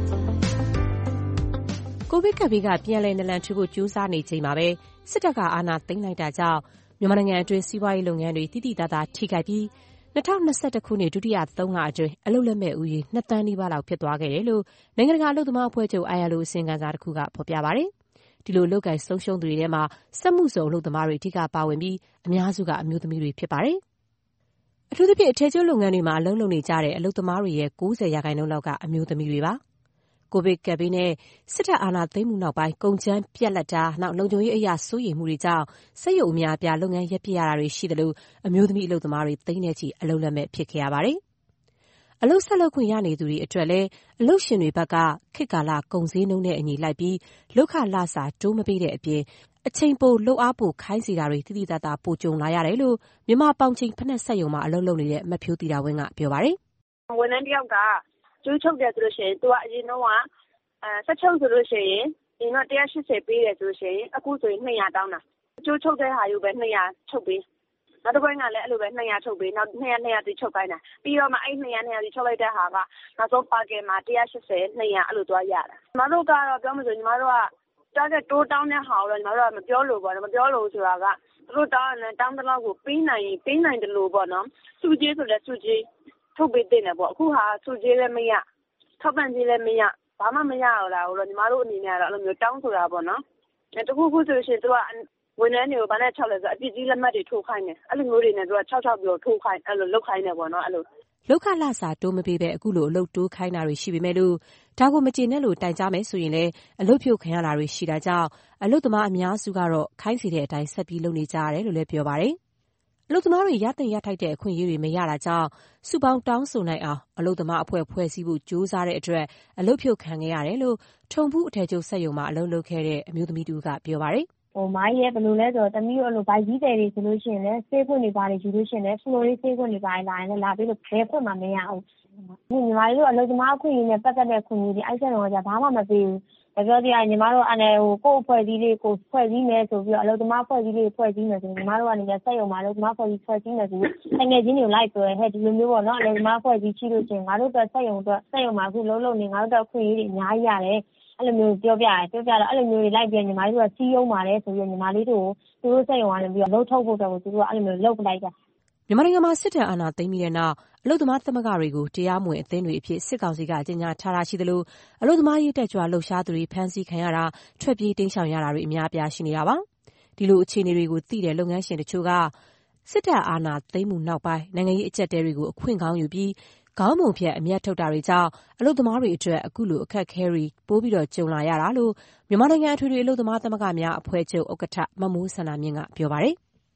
ကိုဗစ်ကပ်ဘေးကပြန်လည်နလန်ထူဖို့ကြိုးစားနေချိန်မှာပဲစစ်တပ်ကအာဏာသိမ်းလိုက်တာကြောင့်မြန်မာနိုင်ငံအတွင်းစီးပွားရေးလုပ်ငန်းတွေတိတိတသာထိခိုက်ပြီး2021ခုနှစ်ဒုတိယ3လအတွင်းအလုပ်လက်မဲ့ဦးရေ2သန်းနီးပါးလောက်ဖြစ်သွားခဲ့တယ်လို့နိုင်ငံတကာအလုပ်သမားအဖွဲ့ချုပ် ILO အစီရင်ခံစာတစ်ခုကဖော်ပြပါတယ်။ဒီလိုလုပ်ကိုင်ဆုံးရှုံးသူတွေထဲမှာစက်မှုဇုံအလုပ်သမားတွေအထူးပါဝင်ပြီးအများစုကအမျိုးသမီးတွေဖြစ်ပါတယ်။အထူးသဖြင့်အထည်ချုပ်လုပ်ငန်းတွေမှာအလုပ်လုပ်နေကြတဲ့အလုပ်သမားတွေရဲ့90%လောက်ကအမျိုးသမီးတွေပါ။ကိုဗစ်ကပ်ဘေးနဲ့စစ်တပ်အာဏာသိမ်းမှုနောက်ပိုင်းကုန်ကျန်းပြတ်လက်တာနောက်လုံခြုံရေးအရာစိုးရိမ်မှုတွေကြောင့်စက်ရုံအများအပြားလုပ်ငန်းရပ်ပစ်ရတာတွေရှိတယ်လို့အမျိုးသမီးအလုပ်သမားတွေသိန်းနဲ့ချီအလုပ်လက်မဲ့ဖြစ်ခဲ့ရပါတယ်။အလုပ်ဆက်လုပ်ခွင့်ရနေသူတွေအတွက်လည်းအလုပ်ရှင်တွေဘက်ကခေတ်ကာလကုန်စည်နှုန်းနဲ့အညီလိုက်ပြီးလုပ်ခလစာတိုးမပေးတဲ့အပြင်အချိန်ပိုလုပ်အားပိုခိုင်းစေတာတွေတိတိတသာပိုကြုံလာရတယ်လို့မြန်မာပေါင်ချိန်ဖက်နဲ့ဆက်ယုံမှာအလုပ်လုပ်နေတဲ့မဖြိုးတီတာဝင်းကပြောပါတယ်။ဝန်ထမ်းတယောက်ကကျိုးချုပ်တယ်ဆိုလို့ရှိရင်သူကအရင်တော့ဆက်ချုပ်ဆိုလို့ရှိရင်ဒီတော့180ပေးတယ်ဆိုလို့ရှိရင်အခုဆိုရင်200တောင်းတာကျိုးချုပ်တဲ့ဟာယူပဲ200ချုပ်ပေးနောက်တစ်ပိုင်းကလည်းအဲ့လိုပဲ200ချုပ်ပေးနောက်200တီချုပ်ခိုင်းတာပြီးတော့မှအဲ့200တီချုပ်လိုက်တဲ့ဟာကနောက်ဆုံးပါကင်မှာ180 200အဲ့လိုသွားရတာညီမတို့ကတော့ပြောမှဆိုညီမတို့ကtarget တိုးတောင်းတဲ့ဟာကိုတော့ညီမတို့ကမပြောလို့ပေါ့နော်မပြောလို့ဆိုတာကသူတို့တောင်းတယ်တောင်းတဲ့လောက်ကိုပေးနိုင်တယ်လို့ပေါ့နော်စုကြေးဆိုလည်းစုကြေးထုတ်ပေးတဲ့တယ်ပေါ့အခုဟာစုကြေးလည်းမရထောက်ပံ့ကြေးလည်းမရဘာမှမရတော့တာကိုတော့ညီမတို့အနေနဲ့ကတော့အဲ့လိုမျိုးတောင်းဆိုတာပေါ့နော်တခုခုဆိုရှင်သူကဝန်ထမ်းတွေကိုဗန်းနဲ့6လဲဆိုအပြစ်ကြီးလက်မှတ်တွေထိုးခိုင်းတယ်အဲ့လိုမျိုးတွေနဲ့သူက6ပြီးတော့ထိုးခိုင်းအဲ့လိုလုပ်ခိုင်းတယ်ပေါ့နော်အဲ့လိုလောက်ခလစာတိုးမပေးပဲအခုလိုအလုပ်တိုးခိုင်းတာတွေရှိပေမဲ့လို့ဒါကိုမကျေနပ်လို့တိုင်ကြားမယ်ဆိုရင်လည်းအလုပ်ဖြုတ်ခံရတာတွေရှိတာကြောင့်အလုပ်သမားအများစုကတော့ခိုင်းစီတဲ့အတိုင်းဆက်ပြီးလုပ်နေကြရတယ်လို့လည်းပြောပါတယ်အလုပ်သမားတွေရသင့်ရထိုက်တဲ့အခွင့်အရေးတွေမရတာကြောင့်စုပေါင်းတောင်းဆိုနိုင်အောင်အလုပ်သမားအဖွဲ့ဖွဲ့စည်းဖို့ကြိုးစားတဲ့အတွက်အလုပ်ဖြုတ်ခံခဲ့ရတယ်လို့ထုံဘူးအထည်ချုပ်စက်ရုံမှာအလုပ်လုပ်ခဲ့တဲ့အမျိုးသမီးတူကပြောပါတယ်မိုင်းရဲ့ဘယ်လိုလဲဆိုတော့တမီးတို့အဲ့လိုဗိုက်ကြီးတယ်တွေဆိုလို့ရှိရင်လည်းဆေးခွင့်တွေပါတယ်ယူလို့ရှိရင်လည်းဖလိုရေးဆေးခွင့်တွေပါတယ်လာရင်လည်းလာပြီးလို့ဘယ်ခွင့်မှမရဘူး။ညီမတို့အလုပ်သမားအခွင့်အရေးနဲ့ပတ်သက်တဲ့ခွင့်ရေးဒီအဲ့ဆက်တော့ကဘာမှမပေးဘူး။ပြောပြရညီမတို့အနေကိုအဖွဲ့အစည်းလေးကိုဖွဲ့စည်းမယ်ဆိုပြီးတော့အလုပ်သမားဖွဲ့စည်းလေးဖွဲ့စည်းမယ်ဆိုရင်ညီမတို့ကနေစက်ရုံမှာအလုပ်သမားဖွဲ့စည်းမယ်ဆိုပြီးတကယ်ချင်းတွေလိုက်ပြောဟဲ့ဒီလိုမျိုးပေါ့နော်အလုပ်သမားဖွဲ့စည်းရှိလို့ရှိရင်ငါတို့အတွက်စက်ရုံမှာအခုလုံးနေငါတို့အတွက်အခွင့်အရေးတွေအများကြီးရတယ်။အဲ့လိုမျိုးပြောပြတော့အဲ့လိုမျိုးတွေလိုက်ပြန်ညီမလေးတို့ကစီးရုံးပါတယ်ဆိုပြီးညီမလေးတို့သူတို့စက်ရုံကနေပြီးတော့လှုပ်ထုတ်ဖို့တော့သူတို့ကအဲ့လိုမျိုးလှုပ်ပလိုက်တာမြန်မာနိုင်ငံမှာစစ်တပ်အာဏာသိမ်းပြီးတဲ့နောက်အလုပ်သမားသမဂ္ဂတွေကိုတရားမဝင်အသင်းတွေအဖြစ်စစ်ကောင်စီကကြေညာထားတာရှိသလိုအလုပ်သမားရေးတက်ကြွလှုပ်ရှားသူတွေဖမ်းဆီးခံရတာထွက်ပြေးတိမ်းရှောင်ရတာတွေအများအပြားရှိနေတာပါဒီလိုအခြေအနေတွေကိုသိတဲ့လုပ်ငန်းရှင်တချို့ကစစ်တပ်အာဏာသိမ်းမှုနောက်ပိုင်းနိုင်ငံရေးအကျပ်တဲတွေကိုအခွင့်ကောင်းယူပြီးခေါင်းပုံဖြတ်အမြတ်ထုတ်တာတွေကြောင့်အလုပ်သမားတွေအတွက်အခုလိုအခက်အခဲတွေပိုးပြီးတော့ကြုံလာရတာလို့မြန်မာနိုင်ငံအထွေထွေအလုပ်သမားသမဂ္ဂများအဖွဲ့ချုပ်ဥက္ကဋ္ဌမမိုးစန္ဒာမြင့်ကပြောပါတယ်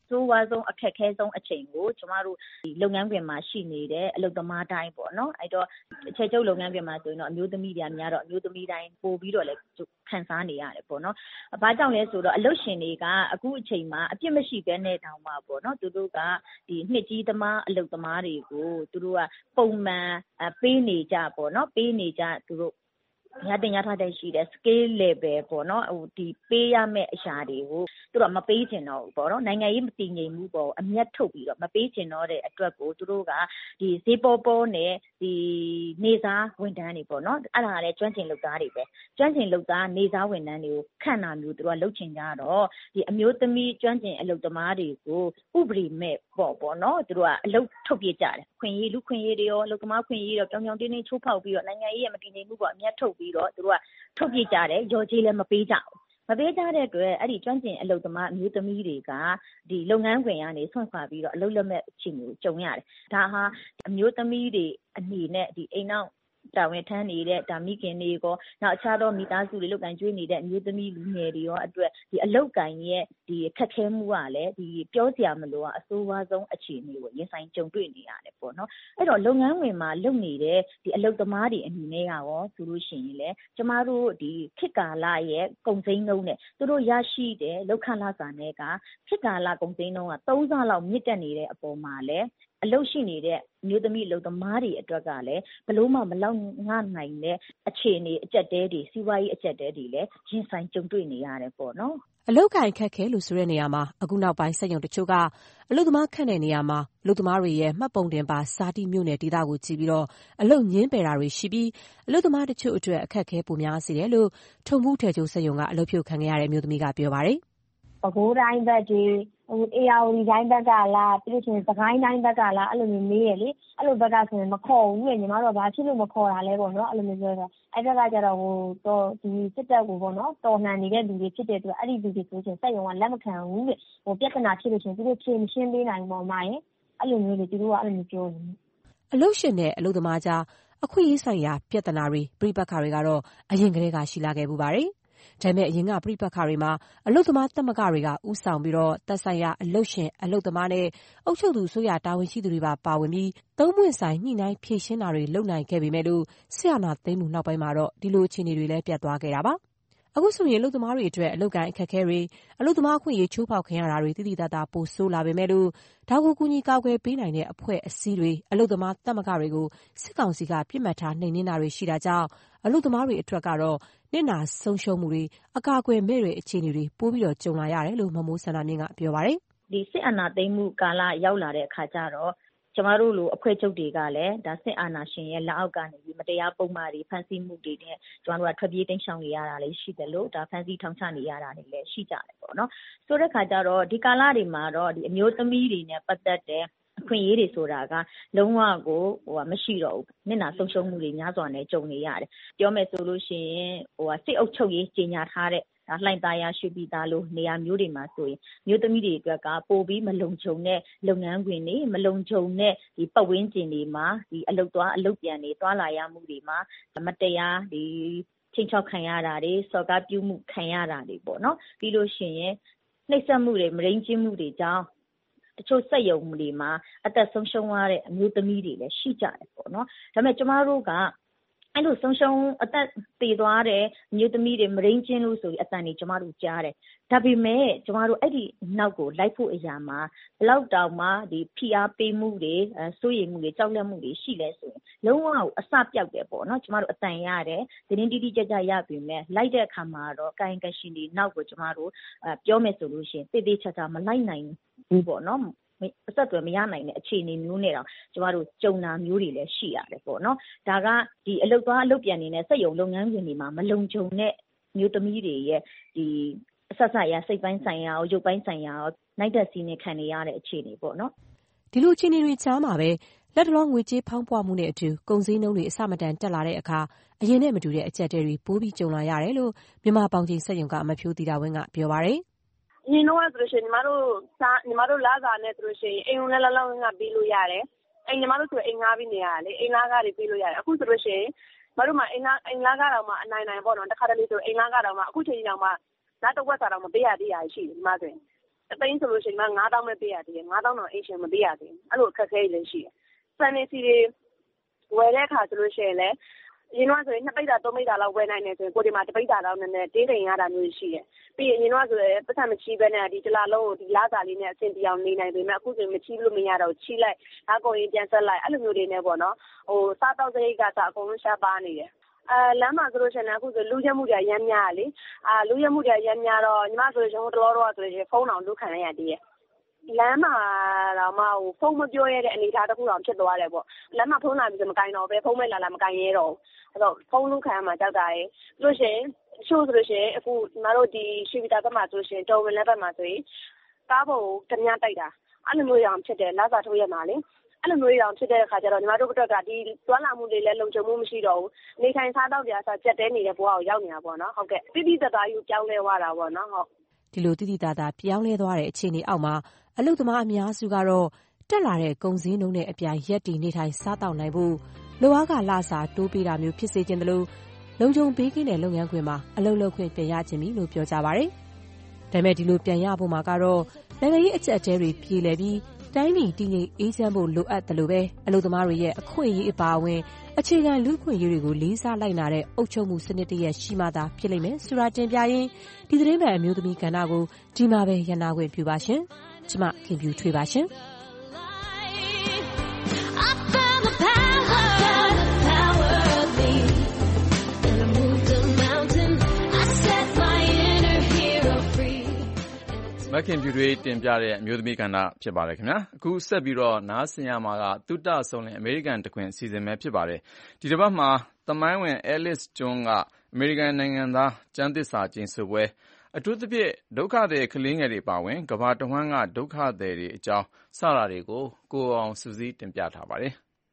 ဆိုးဝါးဆုံးအခက်ခဲဆုံးအချိန်ကိုကျမတို့ဒီလုပ်ငန်းခွင်မှာရှိနေတဲ့အလုပ်သမားတိုင်းပေါ့နော်အဲ့တော့အခြေချုပ်လုပ်ငန်းခွင်မှာဆိုရင်တော့အမျိုးသမီးတွေကများတော့အမျိုးသမီးတိုင်းပို့ပြီးတော့လည်းခံစားနေရတယ်ပေါ့နော်။ဘာကြောင့်လဲဆိုတော့အလုပ်ရှင်တွေကအခုအချိန်မှာအပြစ်မရှိဘဲနဲ့တောင်မှပေါ့နော်သူတို့ကဒီနှစ်ကြီးသမားအလုပ်သမားတွေကိုသူတို့ကပုံမှန်ပေးနေကြပေါ့နော်ပေးနေကြသူတို့ရတင်ရထားတဲ့ရှိတဲ့ scale level ပေါ့နော်ဟိုဒီပေးရမယ့်အရာတွေကိုသူတို့မပေးချင်တော့ဘူးပေါ့နော်နိုင်ငံရေးမတည်ငြိမ်မှုပေါ့အမျက်ထုတ်ပြီးတော့မပေးချင်တော့တဲ့အတွက်ကိုသူတို့ကဒီဈေးပေါ်ပေါ်နဲ့ဒီနေစားဝန်ထမ်းတွေပေါ့နော်အဲ့ဒါကလည်းကျွမ်းကျင်လုပ်သားတွေပဲကျွမ်းကျင်လုပ်သားနေစားဝန်ထမ်းတွေကိုခန့်တာမျိုးသူတို့ကလုပ်ချင်ကြတော့ဒီအမျိုးသမီးကျွမ်းကျင်အလုပ်သမားတွေကိုဥပဒေမဲ့ပေါ့နော်သူတို့ကအလုပ်ထုတ်ပြကြတယ်ခွင့်ရေးလူခွင့်ရေးတွေရောအလုပ်သမားခွင့်ရေးရောပြောင်ပြောင်တင်းတင်းချိုးဖောက်ပြီးတော့နိုင်ငံရေးရဲ့မတည်ငြိမ်မှုပေါ့အမျက်ထုတ်ပြီးတော့သူတို့ကထုတ်ပြကြတယ်ရော်ကြီးလည်းမပေးကြဘူးမပေးကြတဲ့အတွက်အဲ့ဒီကျွမ်းကျင်အလုပ်သမားအမျိုးသမီးတွေကဒီလုပ်ငန်းခွင်ကနေဆွန့်ခွာပြီးတော့အလုပ်လက်မဲ့အခြေအနေကိုကြုံရတယ်ဒါဟာအမျိုးသမီးတွေအနေနဲ့ဒီအိမ်နောက်တာဝန်ထမ်းနေတဲ့ဒါမိခင်တွေကောနောက်အခြားသောမိသားစုတွေလုပ်ကိုင်ကျွေးနေတဲ့အမျိုးသမီးလူငယ်တွေရောအတွက်ဒီအလုပ်ကိုင်ရဲ့ဒီခက်ခဲမှုကလည်းဒီပြောစရာမလိုအဆိုးဝါးဆုံးအခြေအနေကိုရင်ဆိုင်ကြုံတွေ့နေရတယ်ပေါ့နော်အဲ့တော့လုပ်ငန်းဝင်မှာလုပ်နေတဲ့ဒီအလုပ်သမားတွေအနေနဲ့ရောဆိုလို့ရှိရင်လေကျမတို့ဒီခေတ်ကာလရဲ့ကုန်စိမ်းနှုန်းနဲ့သူတို့ရရှိတဲ့လောက်ခလာစာနဲ့ကခေတ်ကာလကုန်စိမ်းနှုန်းက3ဆလောက်မြင့်တက်နေတဲ့အပေါ်မှာလည်းအလုပ်ရှိနေတဲ့အမျိုးသမီးအလုပ်သမားတွေအတွက်ကလည်းဘလို့မှမလောက်ငှနိုင်တဲ့အခြေအနေအကျက်တဲတွေစီးပွားရေးအကျက်တဲတွေလည်းရင်ဆိုင်ကြုံတွေ့နေရတယ်ပေါ့နော်အလုပ်ကိုင်ခက်ခဲလို့ဆိုတဲ့နေရာမှာအခုနောက်ပိုင်းစက်ရုံတချို့ကအလုပ်သမားခန့်တဲ့နေရာမှာအလုပ်သမားတွေရဲ့မှတ်ပုံတင်ပါစာတိမြို့နယ်ဒေသကိုကြည့်ပြီးတော့အလုပ်ငင်းပယ်တာတွေရှိပြီးအလုပ်သမားတချို့အတွက်အခက်အခဲပိုများစေတယ်လို့ထုံဖူးထည်ချိုးစက်ရုံကအလုပ်ဖြုတ်ခံခဲ့ရတဲ့အမျိုးသမီးကပြောပါတယ်။ပဲခူးတိုင်းဘက်ဒီအေယာဝတီတိုင်းဘက်ကလားပြီးလို့ရှိရင်စကိုင်းတိုင်းဘက်ကလားအဲ့လိုမျိုးမေးရလေအဲ့လိုဘက်ကဆိုရင်မခေါ်ဘူးလေညီမတို့ကဘာဖြစ်လို့မခေါ်တာလဲပေါ့နော်အဲ့လိုမျိုးပြောတော့အဲ့ဘက်ကကျတော့တော့ဒီစစ်တပ်ကိုပေါ့နော်တော်လှန်နေတဲ့လူတွေဖြစ်တဲ့အတွက်အဲ့ဒီလူတွေဆိုရင်စက်ရုံကလက်မခံဘူးလေပြဿနာဖြစ်လို့ရှိရင်သူတို့ဖြေမရှင်းပေးနိုင်ဘူးပေါ့မရင်အဲ့လိုမျိုးလေသူတို့ကအဲ့လိုမျိုးပြောတယ်အလုပ်ရှင်နဲ့အလုပ်သမားကြားအခွင့်အရေးဆိုင်ရာပြဿနာတွေပြိပက္ခတွေကတော့အရင်ကတည်းကရှိလာခဲ့ပူပါတယ်ဒါပေမဲ့အရင်ကပြိပက္ခတွေမှာအလုပ်သမားသမဂ္ဂတွေကဥဆောင်ပြီးတော့သက်ဆိုင်ရာအလုပ်ရှင်အလုပ်သမားနဲ့အုပ်ချုပ်သူဆိုရတာဝန်ရှိသူတွေပါဝင်ပြီးသုံးပွင့်ဆိုင်ညှိနှိုင်းဖြေရှင်းတာတွေလုပ်နိုင်ခဲ့ပေမဲ့လို့ဆရာနာသိမ်းမှုနောက်ပိုင်းမှာတော့ဒီလိုအခြေအနေတွေလည်းပြတ်သွားခဲ့တာပါအခုဆိုရင်အလုပ်သမားတွေအတွက်အလုပ်ကိုင်အခက်အခဲတွေအလုပ်သမားအခွင့်အရေးချိုးဖောက်ခံရတာတွေတိတိတတ်တာပိုဆိုးလာပေမဲ့လို့ဒါကိုကူညီကာကွယ်ပေးနိုင်တဲ့အဖွဲ့အစည်းတွေအလုပ်သမားသမဂ္ဂတွေကိုစစ်ကောင်စီကပြစ်မှတ်ထားနှိမ်နင်းတာတွေရှိတာကြောင့်အလုပ်သမားတွေအတွက်ကတော့နစ်နာဆုံးရှုံးမှုတွေအကာအကွယ်မဲ့တဲ့အခြေအနေတွေပိုပြီးတော့ကြုံလာရတယ်လို့မမိုးစန္ဒာမြင့်ကပြောပါတယ်ဒီစစ်အာဏာသိမ်းမှုကာလရောက်လာတဲ့အခါကျတော့ကျမတို့လိုအဖွဲ့ချုပ်တွေကလည်းဒါစစ်အာဏာရှင်ရဲ့လက်အောက်ကနေပြီးမတရားပုံမှားတွေဖန်ဆီးမှုတွေနဲ့ကျမတို့ကထွက်ပြေးတိမ်းရှောင်နေရတာလည်းရှိတယ်လို့ဒါဖန်ဆီးထောင်ချနေရတာတွေလည်းရှိကြတယ်ပေါ့နော်ဆိုတဲ့ခါကျတော့ဒီကာလတွေမှာတော့ဒီအမျိုးသမီးတွေနဲ့ပတ်သက်တဲ့အခွင့်အရေးတွေဆိုတာကလုံးဝကိုမရှိတော့ဘူးနစ်နာဆုံးရှုံးမှုတွေများစွာနဲ့ကြုံနေရတယ်ပြောမယ်ဆိုလို့ရှိရင်စစ်အုပ်ချုပ်ရေးကြီးညာထားတဲ့လှိုင်သာယာရွှေပြည်သာလိုနေရာမျိုးတွေမှာဆိုရင်မျိုးသမီးတွေအတွက်ကပိုပြီးမလုံခြုံတဲ့လုပ်ငန်းခွင်တွေမလုံခြုံတဲ့ဒီပတ်ဝန်းကျင်တွေမှာဒီအလုပ်ပြန်တွေသွားလာရမှုတွေမှာမတရားဒီချင်းချောက်ခံရတာတွေစော်ကားပြုမှုခံရတာတွေပေါ့နော်ပြီးလို့ရှိရင်နှိပ်စက်မှုတွေမရင်းချင်းမှုတွေကြောင့်တချို့စက်ရုံတွေမှာအသက်ဆုံးရှုံးရတဲ့အမျိုးသမီးတွေလည်းရှိကြတယ်ပေါ့နော်ဒါပေမဲ့ကျမတို့ကအဲ့လိုဆုံးရှုံးအသက်သေသွားတဲ့မြို့သမီးတွေမရင်းချင်းလို့ဆိုပြီးအတန်တွေကျမတို့ကြားတယ်ဒါပေမဲ့ကျမတို့အဲ့ဒီနောက်ကိုလိုက်ဖို့အရာမှာဘလောက်တောင်မှဒီဖိအားပေးမှုတွေစိုးရိမ်မှုတွေကြောက်လန့်မှုတွေရှိလဲဆိုရင်လုံးဝအစပြောက်တယ်ပေါ့နော်ကျမတို့အတန်ရတယ်တင်းတိတိကျကျရပြီမဲ့လိုက်တဲ့အခါမှာတော့ကာယကရှင်တွေနောက်ကိုကျမတို့ပြောမယ်ဆိုလို့ရှိရင်တေးသေးချာချာမလိုက်နိုင်ဘူးပေါ့နော်အဆက်အသွယ်မရနိုင်တဲ့အခြေအနေမျိုးနဲ့တော့ကျမတို့ကြုံတာမျိုးတွေလည်းရှိရတယ်ပေါ့နော်ဒါကဒီအလုပ်ပြန်နေတဲ့စက်ရုံလုပ်ငန်းခွင်တွေမှာမလုံခြုံတဲ့မျိုးသမီးတွေရဲ့ဒီအဆက်ဆက်ရစိတ်ပိုင်းဆိုင်ရာရောရုပ်ပိုင်းဆိုင်ရာရောနိုင်တဲ့စီးနေခံနေရတဲ့အခြေအနေပေါ့နော်ဒီလိုအခြေအနေတွေကြားမှာပဲလက်တလောငွေကြေးဖောင်းပွားမှုနဲ့အတူကုန်စည်နှုန်းတွေအဆမတန်တက်လာတဲ့အခါအရင်နဲ့မတူတဲ့အကျပ်တဲတွေပိုးပြီးကြုံလာရတယ်လို့မြန်မာပေါင်ချိန်စက်ရုံကမဖြိုးတီတာဝင်းကပြောပါတယ်အရင်တော့ဆိုလို့ရှိရင်ညီမတို့လာစာနဲ့ဆိုလို့ရှိရင်အိမ်ဝင်လည်းလောက်ငါပြီးလို့ရတယ်အိမ်ညီမတို့ဆိုအိမ်ငှားပြီးနေရတယ်လေအိမ်လာကားတွေပြီးလို့ရတယ်အခုဆိုလို့ရှိရင်မတို့မှအိမ်လာကားတော့မှအနိုင်ပေါ့နော်တခါတလေဆိုအိမ်လာကားတော့မှအခုချိန်ကြီးတော့မှလာတော့ဝက်စာတော့မပေးရသေးရရှိတယ်ညီမဆိုရင် 1သိန်းဆိုလို့ရှိရင်9,000ပဲပေးရသေးတယ်9,000တော့အိမ်ရှင်မပေးရသေးဘူးအဲ့လိုအခက်အခဲတွေလည်းရှိတယ်စံနေစီတွေဝယ်တဲ့အခါဆိုလို့ရှိရင်လည်းရင်းနှီးဆိုရင်2ပိတ်တာ3ပိတ်တာလောက်ဝယ်နိုင်တယ်ဆိုရင်ကိုဒီမှာ1ပိတ်တာလောက်နဲ့တင်းတိမ်ရတာမျိုးရှိတယ်ပြီးရင်ရင်းနှီးဆိုရင်ပတ်စံမချီးပဲနဲ့ဒီတစ်လားလုံးကိုဒီလာစာလေးနဲ့အဆင်ပြေအောင်နေနိုင်ပေမဲ့အခုဆိုရင်မချီးလို့မရတော့ချီးလိုက်ဒါကုန်ရင်ပြန်ဆက်လိုက်အဲ့လိုမျိုးတွေနဲ့ပေါ့နော်စားတော့စိတ်ကစားအကုန်လုံးရှားပါနေတယ်လမ်းမှာဆိုလို့ရှိရင်အခုဆိုလူချက်မှုတွေရမ်းများလေလူရက်မှုတွေရမ်းများတော့ညီမဆိုရင်ဟိုတလောတော့ဆိုရင်ဖုန်းအောင်လုခံရရတည်းရဲ့လမ်းမှာတော့မှဖုန်းမပြောရတဲ့အနေအထားတစ်ခုတော့ဖြစ်သွားတယ်ပေါ့လမ်းမှာဖုန်းလာပြီးဆိုမကင်တော့ပဲဖုန်းမဲ့လာမကင်ရဲတော့အဲ့တော့ဖုန်းလုခံရမှာကြောက်တာရယ်လို့ရှိရင်ချို့ဆိုလို့ရှိရင်အခုညီမတို့ဒီရွှေပြည်သာဘက်မှာဆိုလို့ရှိရင်တော်ဝင်လက်ဘက်မှာဆိုရင်ကားပေါ်ကိုတ냐တိုက်တာအဲ့လိုမျိုးရအောင်ဖြစ်တယ်လာစာထိုးရမှာလေအဲ့လိုမျိုးရအောင်ဖြစ်တဲ့အခါကျတော့ညီမတို့ဘက်ကဒီတွားလာမှုတွေလည်းလုံခြုံမှုမရှိတော့ဘူးနေထိုင်စားတော့တရားစားကြက်တဲနေတဲ့ဘဝကိုရောက်နေတာပေါ့နော်ဟုတ်ကဲ့တိတိတသားယူပြောင်းလဲသွားတာပေါ့နော်ဟုတ်ဒီလိုတိတိတသားပြောင်းလဲသွားတဲ့အခြေအနေအောက်မှာအလုပ်သမားအများစုကတော့တက်လာတဲ့ကုန်စည်နှုန်းနဲ့အပြိုင်ရက်တည်နေထိုင်စားတောက်နိုင်ဖို့လိုအားကလစာတိုးပေးတာမျိုးဖြစ်စေချင်တယ်လို့လုံခြုံပေးကင်းတဲ့လုပ်ငန်းခွင်မှာအလုပ်လုပ်ခွင့်ပြန်ရခြင်းပြီလို့ပြောကြပါတယ်။ဒါပေမဲ့ဒီလိုပြန်ရဖို့မှာကတော့နိုင်ငံရေးအကျပ်အတည်းတွေပြေလည်ပြီးတိုင်းပြည်တည်ငြိမ်အေးချမ်းဖို့လိုအပ်တယ်လို့ပဲအလုပ်သမားတွေရဲ့အခွင့်အရေးအပါအဝင်အခြေခံလူ့အခွင့်အရေးတွေကိုလေးစားလိုက်နာတဲ့အုပ်ချုပ်မှုစနစ်တရက်ရှိမှသာဖြစ်လိမ့်မယ်ဆိုတာတင်ပြရင်းဒီသတင်းပတ်အမျိုးသမီးကဏ္ဍကိုဒီမှာပဲရန်နာခွင့်ပြုပါရှင်။ကျမခင်ပြူထွေးပါရှင်။မခင်ပြူတွေတင်ပြတဲ့အမျိုးသမီးကဏ္ဍဖြစ်ပါတယ်ခင်ဗျာအခုဆက်ပြီးတော့နားဆင်ရမှာကသုတဆုံးလင်အမေရိကန်တခွင်အစီအစဉ်ပဲဖြစ်ပါတယ်ဒီတစ်ပတ်မှာသမိုင်းဝင် Alice Jones ကအမေရိကန်နိုင်ငံသားကျမ်းသစ္စာကျိန်ဆိုပွဲအထူးသဖြင့်ဒုက္ခသည်ကလေးငယ်တွေပါဝင်ကမ္ဘာတဝန်းကဒုက္ခသည်တွေအကြောင်းစတာတွေကိုကိုအောင်စုစည်းတင်ပြထားပါတယ်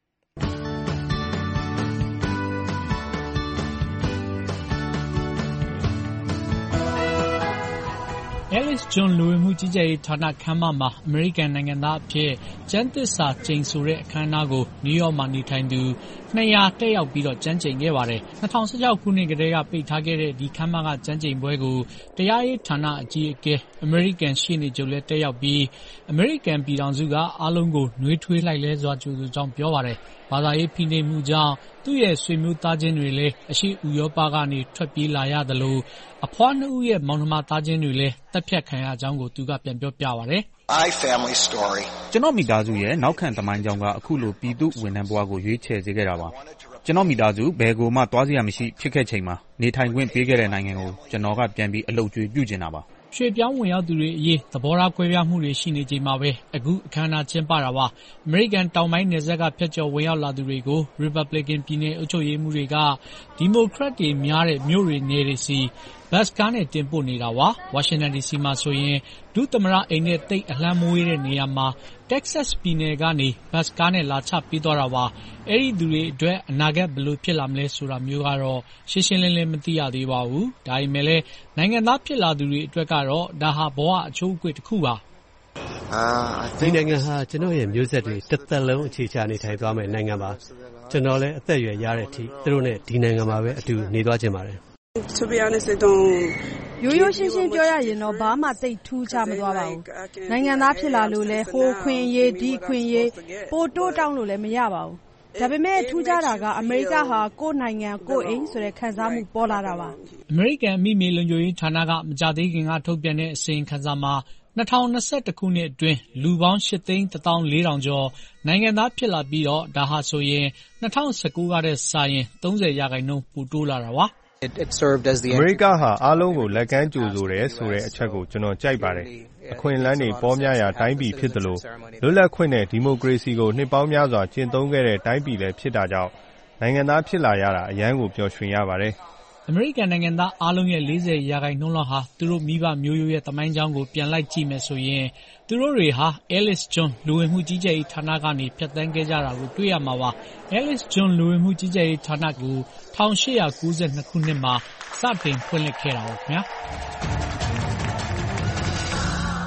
Alice Jones လူဝင်မှုကြီးကြပ်ရေးဌာနခန်းမမှာအမေရိကန်နိုင်ငံသားအဖြစ်ကျမ်းသစ္စာကျိန်ဆိုတဲ့အခမ်းအနားကိုနယူးယောက်မှာနေထိုင်သူ200တက်ရောက်ပြီးတော့ကျမ်းကျိန်ခဲ့ပါတယ်။2016ခုနှစ်ကတည်းကပိတ်ထားခဲ့တဲ့ဒီခန်းမကကျမ်းကျိန်ပွဲကိုတရားရေးဌာနအကြီးအကဲအမေရိကန်ရှေ့နေချုပ်လည်းတက်ရောက်ပြီးအမေရိကန်ပြည်ထောင်စုကအားလုံးကိုနှွေးထွေးလိုက်လဲစွာကြိုဆိုကြောင်းပြောပါတယ်။ဘာသာရေးဖိနှိပ်မှုကြောင့်သူ့ရဲ့ဆွေမျိုးသားချင်းတွေလည်းအရှေ့ဥရောပကနေထွက်ပြေးလာရတယ်လို့အဖွား2ဦးရဲ့မောင်နှမသားချင်းတွေလည်းတပ်ဖြတ်ခံရကြောင်းကိုသူကပြန်ပြောပြပါတယ်။ကျွန်တော်မိသားစုရဲ့နောက်ခံသမိုင်းကြောင်းကအခုလိုပြည်သူဝန်ထမ်းဘဝကိုရွေးချယ်စေခဲ့တာပါ။ကျွန်တော်မိသားစုဘယ်ကိုမှသွားစရာမရှိဖြစ်ခဲ့ချိန်မှာနေထိုင်ခွင့်ပေးခဲ့တဲ့နိုင်ငံကိုကျွန်တော်ကပြန်ပြီးအလုပ်ကျွေးပြုချင်တာပါ။ရွှေ့ပြောင်းဝင်ရောက်သူတွေအရေးသဘောထားကွဲပြားမှုတွေရှိနေချိန်မှာပဲအခုအခမ်းအနားကျင်းပတာပါအမေရိကန်တောင်ပိုင်းနယ်စပ်ကဖျက်ကျော်ဝင်ရောက်လာသူတွေကို Republican ပြည်နယ်အုပ်ချုပ်ရေးမှူးတွေကဒီမိုကရက်တွေများတဲ့မြို့တွေနယ်တွေစီဘတ်ကားနဲ့တင်ပို့နေတာပါဝါရှင်တန် DC မှာဆိုရင်ဒုသမ္မတအိမ်နဲ့တိတ်အလှမ်းမဝေးတဲ့နေရာမှာ Texas ပြည်နယ်ကနေဘတ်ကားနဲ့လာချပေးသွားတာပါအဲ့ဒီသူတွေအတွက်အနာဂတ်ဘယ်လိုဖြစ်လာမလဲဆိုတာမျိုးကတော့ရှင်းရှင်းလင်းလင်းမသိရသေးပါဘူးဒါပေမဲ့လည်းနိုင်ငံသားဖြစ်လာသူတွေအတွက်ကတော့ဒါဟာဘဝအချိုးအကွေ့တစ်ခုပါဒီနိုင်ငံဟာကျွန်တော်ရဲ့မျိုးဆက်တွေတစ်သက်လုံးအခြေချနေထိုင်သွားမယ့်နိုင်ငံပါကျွန်တော်လည်းအသက်အရွယ်ရတဲ့အထိသူတို့နဲ့ဒီနိုင်ငံမှာပဲအတူနေသွားချင်ပါတယ်ရိုးရိုးရှင်းရှင်းပြောရရင်တော့ဘာမှသိပ်ထူးခြားမသွားပါဘူးနိုင်ငံသားဖြစ်လာလို့လဲဟိုခွင့်ရေးဒီခွင့်ရေးပိုတိုးတောင်းလို့လည်းမရပါဘူးဒါပေမဲ့ထူးခြားတာကအမေရိကဟာကိုယ့်နိုင်ငံကိုယ့်အိမ်ဆိုတဲ့ခံစားမှုပေါ်လာတာပါအမေရိကန်အမိမြေလုံခြုံရေးဌာနကမကြသေးခင်ကထုတ်ပြန်တဲ့အစီရင်ခံစာမှာ2021ခုနှစ်အတွင်းလူပေါင်း8,14,000 ကျော်နိုင်ငံသားဖြစ်လာပြီးတော့ဒါဟာဆိုရင်2019ကတည်းကစာရင်30%ပိုတိုးလာတာပါအမေရိကဟာအားလုံးကိုလက်ကမ်းကြိုဆိုတယ်ဆိုတဲ့အချက်ကိုကျွန်တော်ကြိုက်ပါတယ်အခွင့်အလမ်းတွေပေါများရာတိုင်းပြည်ဖြစ်သလိုလွတ်လပ်ခွင့်နဲ့ဒီမိုကရေစီကိုနှစ်ပေါင်းများစွာကျင့်သုံးခဲ့တဲ့တိုင်းပြည်လည်းဖြစ်တာကြောင့်နိုင်ငံသားဖြစ်လာရတာအရန်ကိုပျော်ရွှင်ရပါတယ်အမေရိကန်နိုင်ငံသားအားလုံးရဲ့40%လောက်ဟာသူတို့မိဘမျိုးရိုးရဲ့သမိုင်းကြောင်းကိုပြန်လိုက်ကြည့်မယ်ဆိုရင်သူတို့တွေဟာ Alice Jones လူဝင်မှုကြီးကြပ်ရေးဌာနကနေဖြတ်သန်းခဲ့ကြတာကိုတွေ့ရမှာပါ Alice Jones လူဝင်မှုကြီးကြပ်ရေးဌာနကို1892ခုနှစ်မှာစတင်ဖွင့်လှစ်ခဲ့တာပါခင်ဗျာ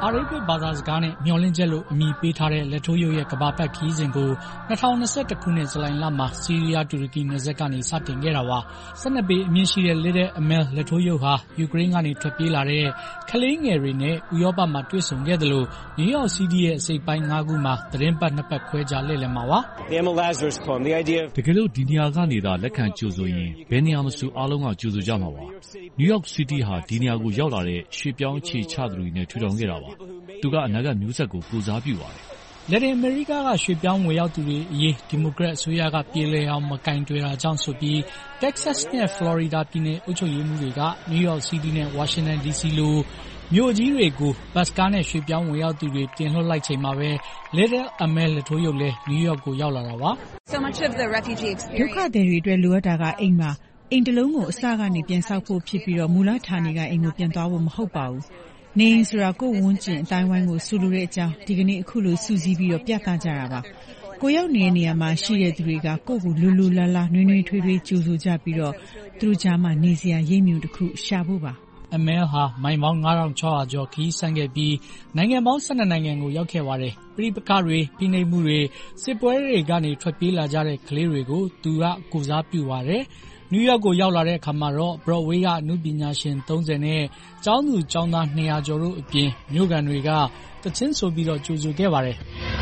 အာရေဗျဘာသာစကားနဲ့မျှော်လင့်ချက်လို့အမည်ပေးထားတဲ့လက်ထိုးရုပ်ရဲ့ကမ္ဘာပတ်ခရီးစဉ်ကို2021ခုနှစ်ဇူလိုင်လမှာဆီးရီးယားတူရကီနယ်စပ်ကနေစတင်ခဲ့တာပါ12ပေအမြင့်ရှိတဲ့ Little Amel လက်ထိုးရုပ်ဟာယူကရိန်းကနေထွက်ပြေးလာတဲ့ကလေးငယ်တွေနဲ့ဥရောပမှာတွေ့ဆုံခဲ့တယ်လို့နယူးယောက်စီးတီးရဲ့အစိပ်ပိုင်း၅ခုမှာသတင်းပတ်နှစ်ပတ်ခွဲကြာလှည့်လည်မှာပါတကယ်လို့ဒီနေရာကနေသာလက်ခံကြိုဆိုရင်ဘယ်နေရာမဆိုအားလုံးကကြိုဆိုကြမှာပါနယူးယောက်စီးတီးဟာဒီနေရာကိုရောက်လာတဲ့ရွှေ့ပြောင်းအခြေချသူတွေနဲ့ထူထောင်ခဲ့တာပါသူကအနာဂတ်မျိုးဆက်ကိုကိုစားပြုပါတယ်လက်တင်အမေရိကကရွှေ့ပြောင်းဝင်ရောက်သူတွေအရေးဒီမိုကရက်အစိုးရကပြေလည်အောင်မကင်တွယ်တာကြောင့်ဆိုပြီးတက္ကဆက်နဲ့ဖလော်ရီဒါပြည်နယ်အုပ်ချုပ်ရေးမှူးတွေကနယူးယောက်စီးတီးနဲ့ဝါရှင်တန်ဒီစီလိုမြို့ကြီးတွေကိုဘတ်စကားနဲ့ရွှေ့ပြောင်းဝင်ရောက်သူတွေတင်လွှတ်လိုက်ချိန်မှာပဲ Little Amel လက်ထိုးရုပ်လည်းနယူးယောက်ကိုရောက်လာတာပါဒုက္ခသည်တွေအတွက်လိုအပ်တာကအိမ်မှာအိမ်တစ်လုံးကိုအစကနေပြန်ဆောက်ဖို့ဖြစ်ပြီးတော့မူလဌာနေကအိမ်ကိုပြန်သွားဖို့မဟုတ်ပါဘူးနေရင်ဆိုတာကိုယ်ဝန်းကျင်အတိုင်းဝိုင်းကိုဆူလိုတဲ့အကြောင်းဒီကနေ့အခုလိုစူးစီးပြီးတော့ပြသကြတာပါကိုရောက်နေတဲ့နေရာမှာရှိတဲ့သူတွေကကိုယ့်ကိုလူလူလာလာနှွေးနှွေးထွေးထွေးကြိုဆိုကြပြီးတော့သူတို့ကြားမှာနေစရာရိပ်မြူတစ်ခုရှာဖို့ပါ Amel ဟာမိုင်ပေါင်း9600ကျော်ခရီးဆန်းခဲ့ပြီးနိုင်ငံပေါင်း12နိုင်ငံကိုရောက်ခဲ့ပါတယ်။ပြည်ပခတွေဖိနှိပ်မှုတွေစစ်ပွဲတွေကနေထွက်ပြေးလာကြတဲ့ကလေးတွေကိုသူကကိုစားပြုပါတယ်။နယူးယောက်ကိုရောက်လာတဲ့အခါမှာတော့ Broadway ကအနုပညာရှင်30နဲ့ကျောင်းသူကျောင်းသား200ကျော်တို့အပြင်မြို့ကန်တွေကတချင်းဆိုပြီးတော့ကြိုဆိုခဲ့ပါတယ်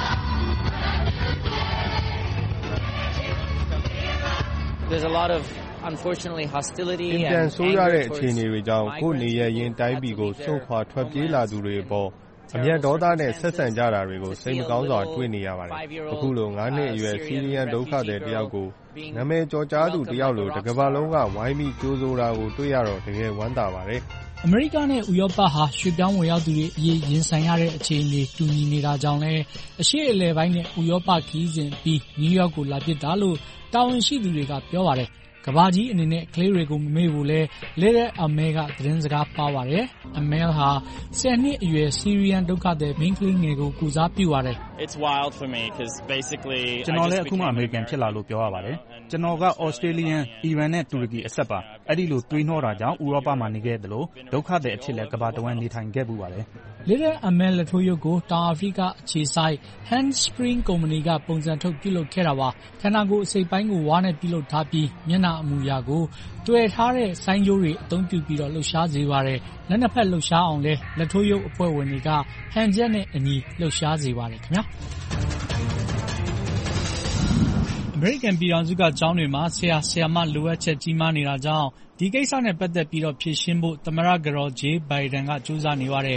အင်တန်ဆိုးရတဲ့အခြေအနေတွေကြောင့်ကိုယ့်နေရပ်ရင်းတိုင်းပြည်ကိုစွန့်ခွာထွက်ပြေးလာသူတွေအပေါ်အမျက်ဒေါသနဲ့ဆက်ဆံကြတာတွေကိုစိတ်မကောင်းစွာတွေ့နေရပါတယ်။အခုလို9နှစ်အရွယ်ဆီးရီးယားဒုက္ခသည်တယောက်ကိုနာမည်ကျော်ကြားသူတယောက်လိုတစ်ကမ္ဘာလုံးကဝိုင်းပြီးကြိုးဆိုတာကိုတွေ့ရတော့တကယ်ဝမ်းသာပါတယ်။အမေရိကနဲ့ဥရောပဟာရွှေ့ပြောင်းဝင်ရောက်သူတွေအရေးရင်ဆိုင်ရတဲ့အခြေအနေတူညီနေတာကြောင့်လည်းအရှေ့အလယ်ပိုင်းနဲ့ဥရောပခရီးစဉ်ပြီးနယူးယောက်ကိုလာဖြစ်တာလို့တာဝန်ရှိသူတွေကပြောပါတယ်။ကဘာကြီးအနေနဲ့ကလေးတွေကိုမမေ့ဘူးလဲ Little Amel ကသတင်းစကားပါပါတယ်။ Amel ဟာ10နှစ်အရွယ်ဆီးရီးယန်ဒုက္ခသည်မိန်းကလေးငယ်ကိုကူစားပြုပါတယ်ကျွန်တော်လည်းအခုမှအမေရိကန်ဖြစ်လာလို့ပြောရပါတယ်ကျွန်တော်ကဩစတြေးလျအီရန်နဲ့တူရကီအဆက်ပါအဲ့ဒီလိုသွေးနှောတာကြောင့်ဥရောပမှာနေခဲ့တယ်လို့ဒုက္ခသည်အဖြစ်လည်းကဘာတဝန်းနေထိုင်ခဲ့ပူပါတယ် Little Amel လက်ထိုးရုပ်ကိုတောင်အာဖရိကအခြေစိုက် Handspring ကုမ္ပဏီကပုံစံထုတ်ပြုလုပ်ခဲ့တာပါခန္ဓာကိုယ်အစိပ်ပိုင်းကိုဝါးနဲ့ပြုလုပ်ထားပြီးမျက်နှာအမူအရာကိုတွယ်ထားတဲ့ဆိုင်းကြိုးတွေအသုံးပြုပြီးတော့လှုပ်ရှားစေပါတယ်လက်နှစ်ဖက်လှုပ်ရှားအောင်လဲလက်ထိုးရုပ်အဖွဲ့ဝင်တွေကဟန်ချက်နဲ့အညီလှုပ်ရှားစေပါတယ်ခင်ဗျာအမေရိကန်ပြည်ထောင်စုကကျောင်းတွေမှာဆရာဆရာမလိုအပ်ချက်ကြီးမားနေတာကြောင့်ဒီကိစ္စနဲ့ပတ်သက်ပြီးတော့ဖြေရှင်းဖို့သမ္မတကတော်ဂျေးဘိုင်ဒန်ကကြိုးစားနေပါတယ်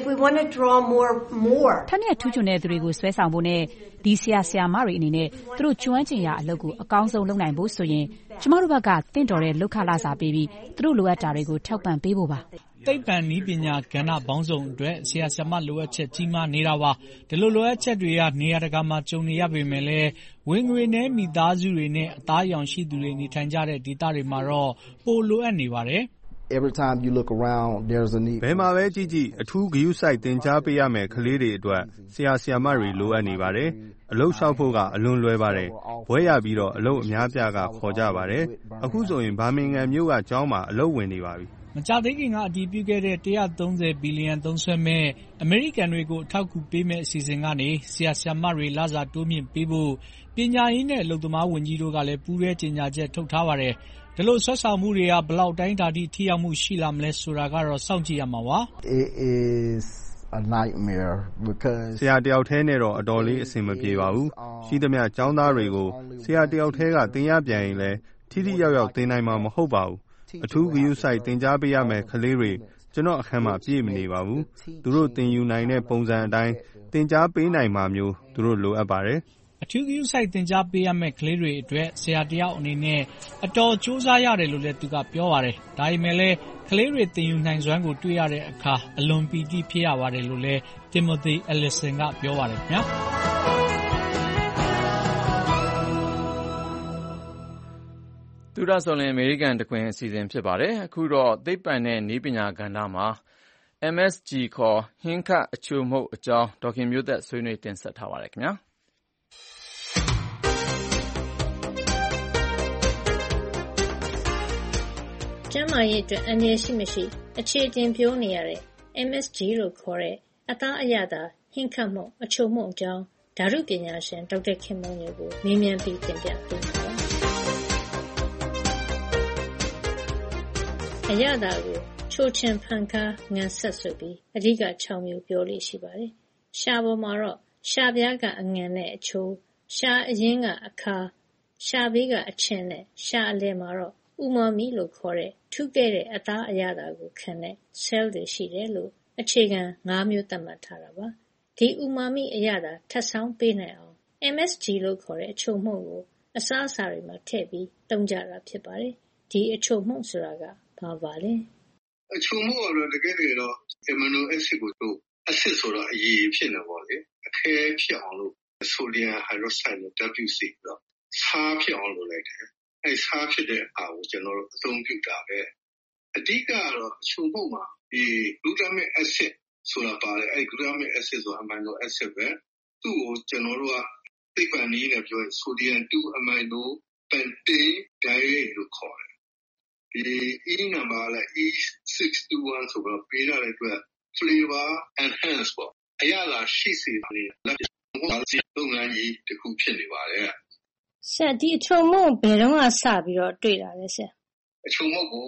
ထက်မြက်ထူးချွန်တဲ့သူတွေကိုဆွဲဆောင်ဖို့နဲ့ဒီဆရာဆရာမတွေအနေနဲ့သူတို့ကျွမ်းကျင်ရာအလုပ်ကိုအကောင်းဆုံးလုပ်နိုင်ဖို့ဆိုရင်ကျမတို့ဘက်ကတင့်တော်တဲ့လုပ်ခလစာပေးပြီးသူတို့လိုအပ်တာတွေကိုထောက်ပံ့ပေးဖို့ပါသိပ္ပံနည်းပညာကဏ္ဍပေါင်းစုံအတွက်ဆရာဆရာမလိုအပ်ချက်ကြီးမားနေတာပါဒီလိုလိုအပ်ချက်တွေကနေရာတကာမှာကြုံနေရပေမဲ့လည်းဝင်ငွေနဲ့မိသားစုတွေနဲ့အသားအရောင်ရှိသူတွေနေထိုင်ကြတဲ့ဒေသတွေမှာတော့ပိုလိုအပ်နေပါတယ် Every time you look around there's a need ဘယ်မှာပဲကြည့်ကြည့်အထူးဂရုစိုက်သင်ကြားပေးရမယ်ကလေးတွေအတွက်ဆရာဆရာမတွေလိုအပ်နေပါတယ်အလုပ်လျှောက်ဖို့ကအလွန်လွယ်ပါတယ်ဘွဲရပြီးတော့အလုပ်အများပြားကခေါ်ကြပါတယ်အခုဆိုရင်ဘာမင်ဂမ်မြို့ကကျောင်းမှာအလုပ်ဝင်နေပါပြီမကြာသေးခင်ကအတည်ပြုခဲ့တဲ့130ဘီလီယံသုံးစွဲမဲ့အမေရိကန်တွေကိုအထောက်အကူပေးမဲ့အစီအစဉ်ကနေဆရာဆရာမတွေလစာတိုးမြင့်ပေးဖို့ပညာရေးနဲ့အလုပ်သမားဝန်ကြီးတို့ကလည်းပူးရဲကြေညာချက်ထုတ်ထားပါတယ်ဒီလိုဆွဲဆောင်မှုတွေကဘလောက်တိုင်းတာထိထိရောက်မှုရှိလာမလဲဆိုတာကတော့စောင့်ကြည့်ရမှာပါ It is a nightmare because ဆရာတယောက်တည်းနဲ့တော့အတော်လေးအဆင်မပြေပါဘူးရှိသမျှကျောင်းသားတွေကိုဆရာတယောက်တည်းကသင်ရပြန်ရင်လည်းထိထိရောက်ရောက်သင်နိုင်မှာမဟုတ်ပါဘူးအထူးဂရုစိုက်သင်ကြားပေးရမယ်ကလေးတွေကျွန်တော်အခန်းမှာပြည့်မနေပါဘူးသူတို့သင်ယူနိုင်တဲ့ပုံစံအတိုင်းသင်ကြားပေးနိုင်မှာမျိုးသူတို့လိုအပ်ပါတယ်အထူးဂရုစိုက်သင်ကြားပေးရမယ့်ကလေးတွေအတွက်ဆရာတယောက်အနေနဲ့အတော်ကြိုးစားရတယ်လို့လည်းသူကပြောပါတယ်ဒါပေမဲ့လည်းကလေးတွေသင်ယူနိုင်စွမ်းကိုတွေ့ရတဲ့အခါအလွန်ပီတိဖြစ်ရပါတယ်လို့လည်း Timothy Ellison ကပြောပါတယ်ခင်ဗျာသူရဆိုလင်အမေရိကန်တခွင်အစီအစဉ်ဖြစ်ပါတယ်အခုတော့သိပ္ပံနဲ့နည်းပညာကဏ္ဍမှာ MSG ခေါ်ဟင်းခတ်အချိုမှုတ်အကြောင်းဒေါက်ခင်မျိုးသက်ဆွေးနွေးတင်ဆက်ထားပါတယ်ခင်ဗျာကျန်းမာရေးအတွက်အန္တရာယ်ရှိမရှိအခြေတင်ပြောနေရတဲ့ MSG လို့ခေါ်တဲ့အသားအရသာဟင်းခတ်မှုအချိုမှုအကြောင်းဓာတုပညာရှင်ဒေါက်တာခင်မုံညိုကိုမေးမြန်းပြီးတင်ပြပေးပါမယ်။အရသာကိုချိုချင်ဖန်ကားငံဆက်ဆိုပြီးအဓိက6မျိုးပြောလို့ရှိပါတယ်။ရှားပေါ်မှာတော့ရှားပြားကအငံနဲ့အချိုးရှားအရင်းကအခါရှားဘေးကအချင်းနဲ့ရှားအလဲမှာတော့ဥမာမီလို့ခေါ်တဲ့ထူးကဲတဲ့အသားအရသာကိုခံတဲ့ cell တွေရှိတယ်လို့အခြေခံ5မျိုးသတ်မှတ်ထားတာပါဒီဥမာမီအရသာထပ်ဆောင်းပေးနိုင်အောင် MSG လို့ခေါ်တဲ့အချိုမှုန့်ကိုအစားအစာတွေမှာထည့်ပြီးသုံးကြတာဖြစ်ပါတယ်ဒီအချိုမှုန့်ဆိုတာကဘာပါလဲအချိုမှုန့်ကတော့တကယ်တော့ amino acid ကိုတို့ acid ဆိုတော့အရည်ဖြစ်နေပါလေအခဲဖြစ်အောင်လို့ sodium hydroxide နဲ့ WC တော့ဆားဖြစ်အောင်လုပ်လိုက်တယ်အဲဆားဖြစ်တဲ့အားကိုကျွန်တော်တို့အသုံးပြုတာပဲအဓိကကတော့အချိုမှုန့်မှာဒီ glutamic acid ဆိုတာပါတယ်အဲ glutamic acid ဆိုတာ amino acid ပဲသူ့ကိုကျွန်တော်တို့ကသိပ္ပံနည်းနဲ့ပြောရင် sodium 2 amino pentane diet လို့ခေါ်တယ်ဒီ E number လည်း E621 ဆိုတော့ပေးထားတဲ့အတွက် flavor enhance ပေါ့အရသာရှိစေတဲ့လက်လုပ်ငန်းကြီးတစ်ခုဖြစ်နေပါတယ်ဆရာဒီအချိုမှုန့်ဘယ်တော့မှစပြီးတော့တွေ့တာလဲဆရာအချိုမှုန့်ကို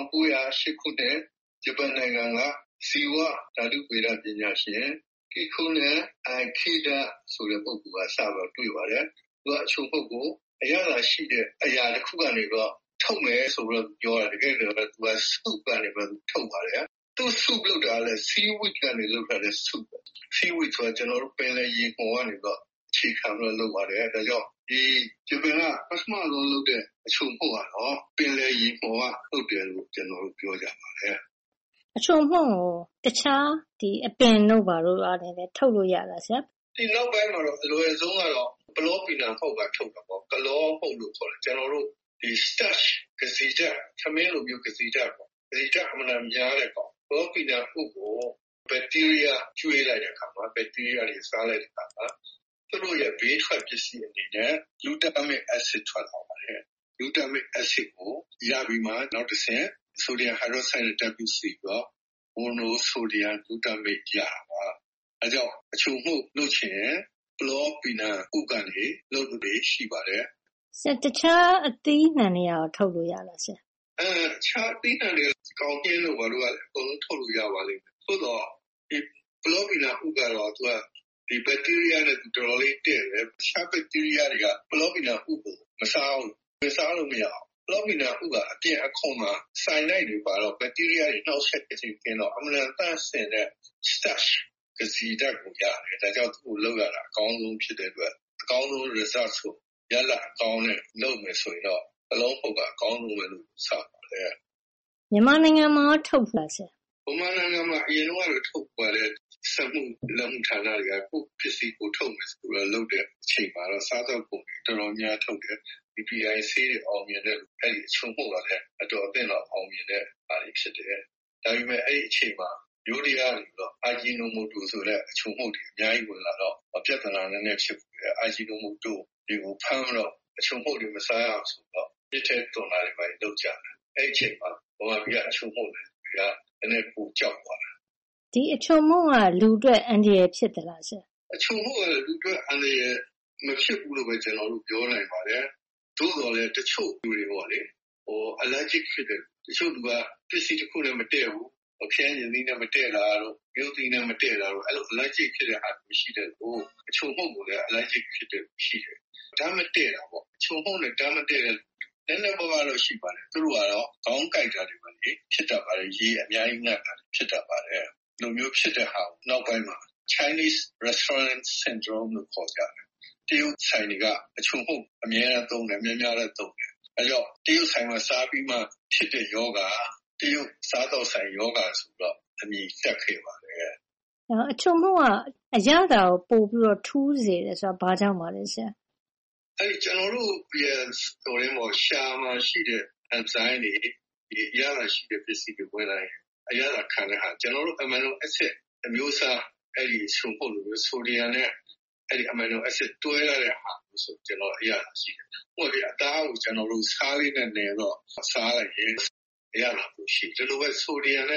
1908ခုနှစ်ဂျပန်နိုင်ငံကဇီဝဓာတုဗေဒပညာရှင်ကီခိုနဲ့အိုင်ခိဒဆိုတဲ့ပုဂ္ဂိုလ်ကစပြီးတွေ့ပါတယ်သူကအချိုမှုန့်ကိုအရသာရှိတဲ့အရာတစ်ခုကနေတော့ထုတ်မယ်ဆိုတော့ပြောတာတကယ်တော့သူကစုပ်ကနေပဲထုတ်ပါတယ်သူစုပ်လုပ်တာလဲ seaweed ကနေလုပ်ထားတဲ့စုပ် seaweed ဆိုတော့ကျွန်တော်တို့ပင်လယ်ရေပေါ်ကနေတော့ခြေခံလို့လုပ်ပါတယ်ဒါကြောင့်ဒီဂျပန်ကပထမဆုံးလုပ်တဲ့အချိုမှုန့်ကတော့ပင်လယ်ရေပေါ်ကထုတ်တယ်လို့ကျွန်တော်တို့ပြောကြပါတယ်အချိုမှုန့်ကိုတခြားဒီအပင်တို့ဘာလို့အားလည်းထုတ်လို့ရလားဆရာဒီနောက်ပိုင်းမှာတော့အလွယ်ဆုံးကတော့ဘလော့ပီနာပုတ်ကထုတ်တာပေါ့ကလောပုတ်လို့ခေါ်တယ်ကျွန်တော်တို့ဒီ starch ကစီတက်သမင်းလိုမျိုးကစီတက်ပေါ့ကစီတက်အမှန်များတဲ့ပေါ့ဘလော့ပီနာပုတ်ကိုဘက်တီးရီးယားကျွေးလိုက်တဲ့အခါမှာဘက်တီးရီးယားတွေစားလိုက်တဲ့အခါမှာသူတို့ရဲ့ဘေးထွက်ပစ္စည်းအနေနဲ့ glutamic acid ထွက်လာပါတယ် glutamic acid ကိုရပြီးမှနောက်တစ်ဆင့် sodium hydroxide နဲ့ WC တော့ monosodium glutamate ရတာပါအဲကြောင့်အချိုမှုန့်လုပ်ချင်ရင်ဘလော့ပီနာပုတ်ကနေလုပ်လို့ရှိပါတယ်ဆရာတခြားအသီးနှံတွေရောထုတ်လို့ရလားဆရာခြားအသီးနှံတွေကောင်းကျင်းလို့ဘာလို့လဲအကုန်လုံးထုတ်လို့ရပါလိမ့်မယ်သို့တော့ဒီဘလော့ပီနာပုတ်ကတော့သူကဒီဘက်တီးရီးယားနဲ့တော်တော်လေးတည့်တယ်ရှားဘက်တီးရီးယားတွေကဘလော့ပီနာပုတ်ကိုမစားလို့မရအောင်ဘလော့ပီနာပုတ်ကအပြင်အခွန်မှာစိုင်လိုက်တွေပါတော့ဘက်တီးရီးယားတွေနှောက်ယှက်ခြင်းတော့အမှန်တန်ဆင်တဲ့ starch ကစီတက်ကိုရတယ်ဒါကြောင့်သူ့ကိုလောက်ရတာအကောင်းဆုံးဖြစ်တဲ့အတွက်အကောင်းဆုံး result ဆိုရလအကောင်းနဲ့လုပ်မယ်ဆိုရင်တော့အလုံးပုတ်ကအကောင်းဆုံးပဲလို့စပါတယ်မြန်မာနိုင်ငံမှာထုတ်ပါဆရာမြန်မာနိုင်ငံမှာအရင်ကတော့ထုတ်ပါတယ်စက်မှုလက်မှုဌာနတွေကကိုပစ္စည်းကိုထုတ်မယ်ဆိုတော့လုပ်တဲ့အချိန်မှာတော့စားသောက်ပုံတွေတော်တော်များထုတ်တယ် BPI ဆေးတွေအောင်မြင်တဲ့အဲ့ဒီအချုံမှုကလည်းအတော်အသင့်တော့အောင်မြင်တဲ့အားတွေဖြစ်တယ်ဒါပေမဲ့အဲ့ဒီအချိန်မှာမျိုးတရားတွေတော့အာဂျီနိုမိုတိုဆိုတဲ့အချုံမှုတွေအများကြီးဝင်လာတော့ပြဿနာနည်းနည်းဖြစ်ပြီးအာဂျီနိုမိုတိုတွေကိုဖမ်းတော့အချုံမှုတွေမစားရအောင်ဆိုတော့ပြစ်တဲ့တွန်လာတွေပဲလုပ်ကြတယ်အဲ့ဒီအချိန်မှာဘာမှအချုံမှုတွေကလည်းပူကြောက်သွားတယ်ဒီအချုံမှုကလူအတွက်အန္တရာယ်ဖြစ်သလားဆရာအချုံမှုကလူအတွက်အန္တရာယ်မဖြစ်ဘူးလို့ပဲကျွန်တော်တို့ပြောနိုင်ပါတယ်သို့တော်လည်းတချို့လူတွေပေါ့လေallergic ဖြစ်တယ်တချို့လူကပစ္စည်းတစ်ခုနဲ့မတည့်ဘူးအခင်းရည်နဲ့မတည့်လာတော့မျိုးသီးနဲ့မတည့်လာတော့အဲ့လို allergic ဖြစ်တဲ့အားမရှိတဲ့ကိုအချုံမှုကိုလည်း allergic ဖြစ်တဲ့ရှိတယ်ဒါမှတည့်တာပေါ့အချုံမှုနဲ့ဒါမှတည့်တဲ့နည်းနည်းပါးပါးတော့ရှိပါတယ်သူတို့ကတော့ခေါင်းကိုက်တာတွေပဲလေဖြစ်တတ်ပါတယ်ရေအများကြီးငတ်တာဖြစ်တတ်ပါတယ်လိုမျိုးဖြစ်တဲ့ဟာကိုနောက်ပိုင်းမှာ Chinese restaurant syndrome လို့ခေါ်ကြတယ်တရုတ်ဆိုင်တွေကအချုံမှုအများအားသုံးတယ်များများလည်းသုံးတယ်အဲကြောင့်တရုတ်ဆိုင်မှာစားပြီးမှဖြစ်တဲ့ယောဂတရုတ်စားတော့ဆိုင်ယောဂဆိုတော့အမည်တက်ခဲ့ပါတယ်အချုံမှုကအရသာကိုပို့ပြီးတော့ထူးစေတယ်ဆိုတာဘာကြောင့်ပါလဲဆရာအဲ့ကျွန်တော်တို့ရဲ့ဆိုရင်ရှာမှာရှိတဲ့ enzyme တွေဒီအရသာရှိတဲ့ပစ္စည်းတွေဝင်လာရင်အရသာခံတဲ့ဟာကျွန်တော်တို့ amino acid အမျိုးအစားအဲ့ဒီချုံဖို့လို့ဆိုဒီယမ်နဲ့အဲ့ဒီ amino acid တွဲရတဲ့ဟာဆိုကျွန်တော်အရသာရှိတယ်။ဟိုဒီအသားကိုကျွန်တော်တို့စားလေးနဲ့နေတော့စားလိုက်ရင်အရသာကိုရှိတယ်။ဒီလိုပဲဆိုဒီယမ်နဲ့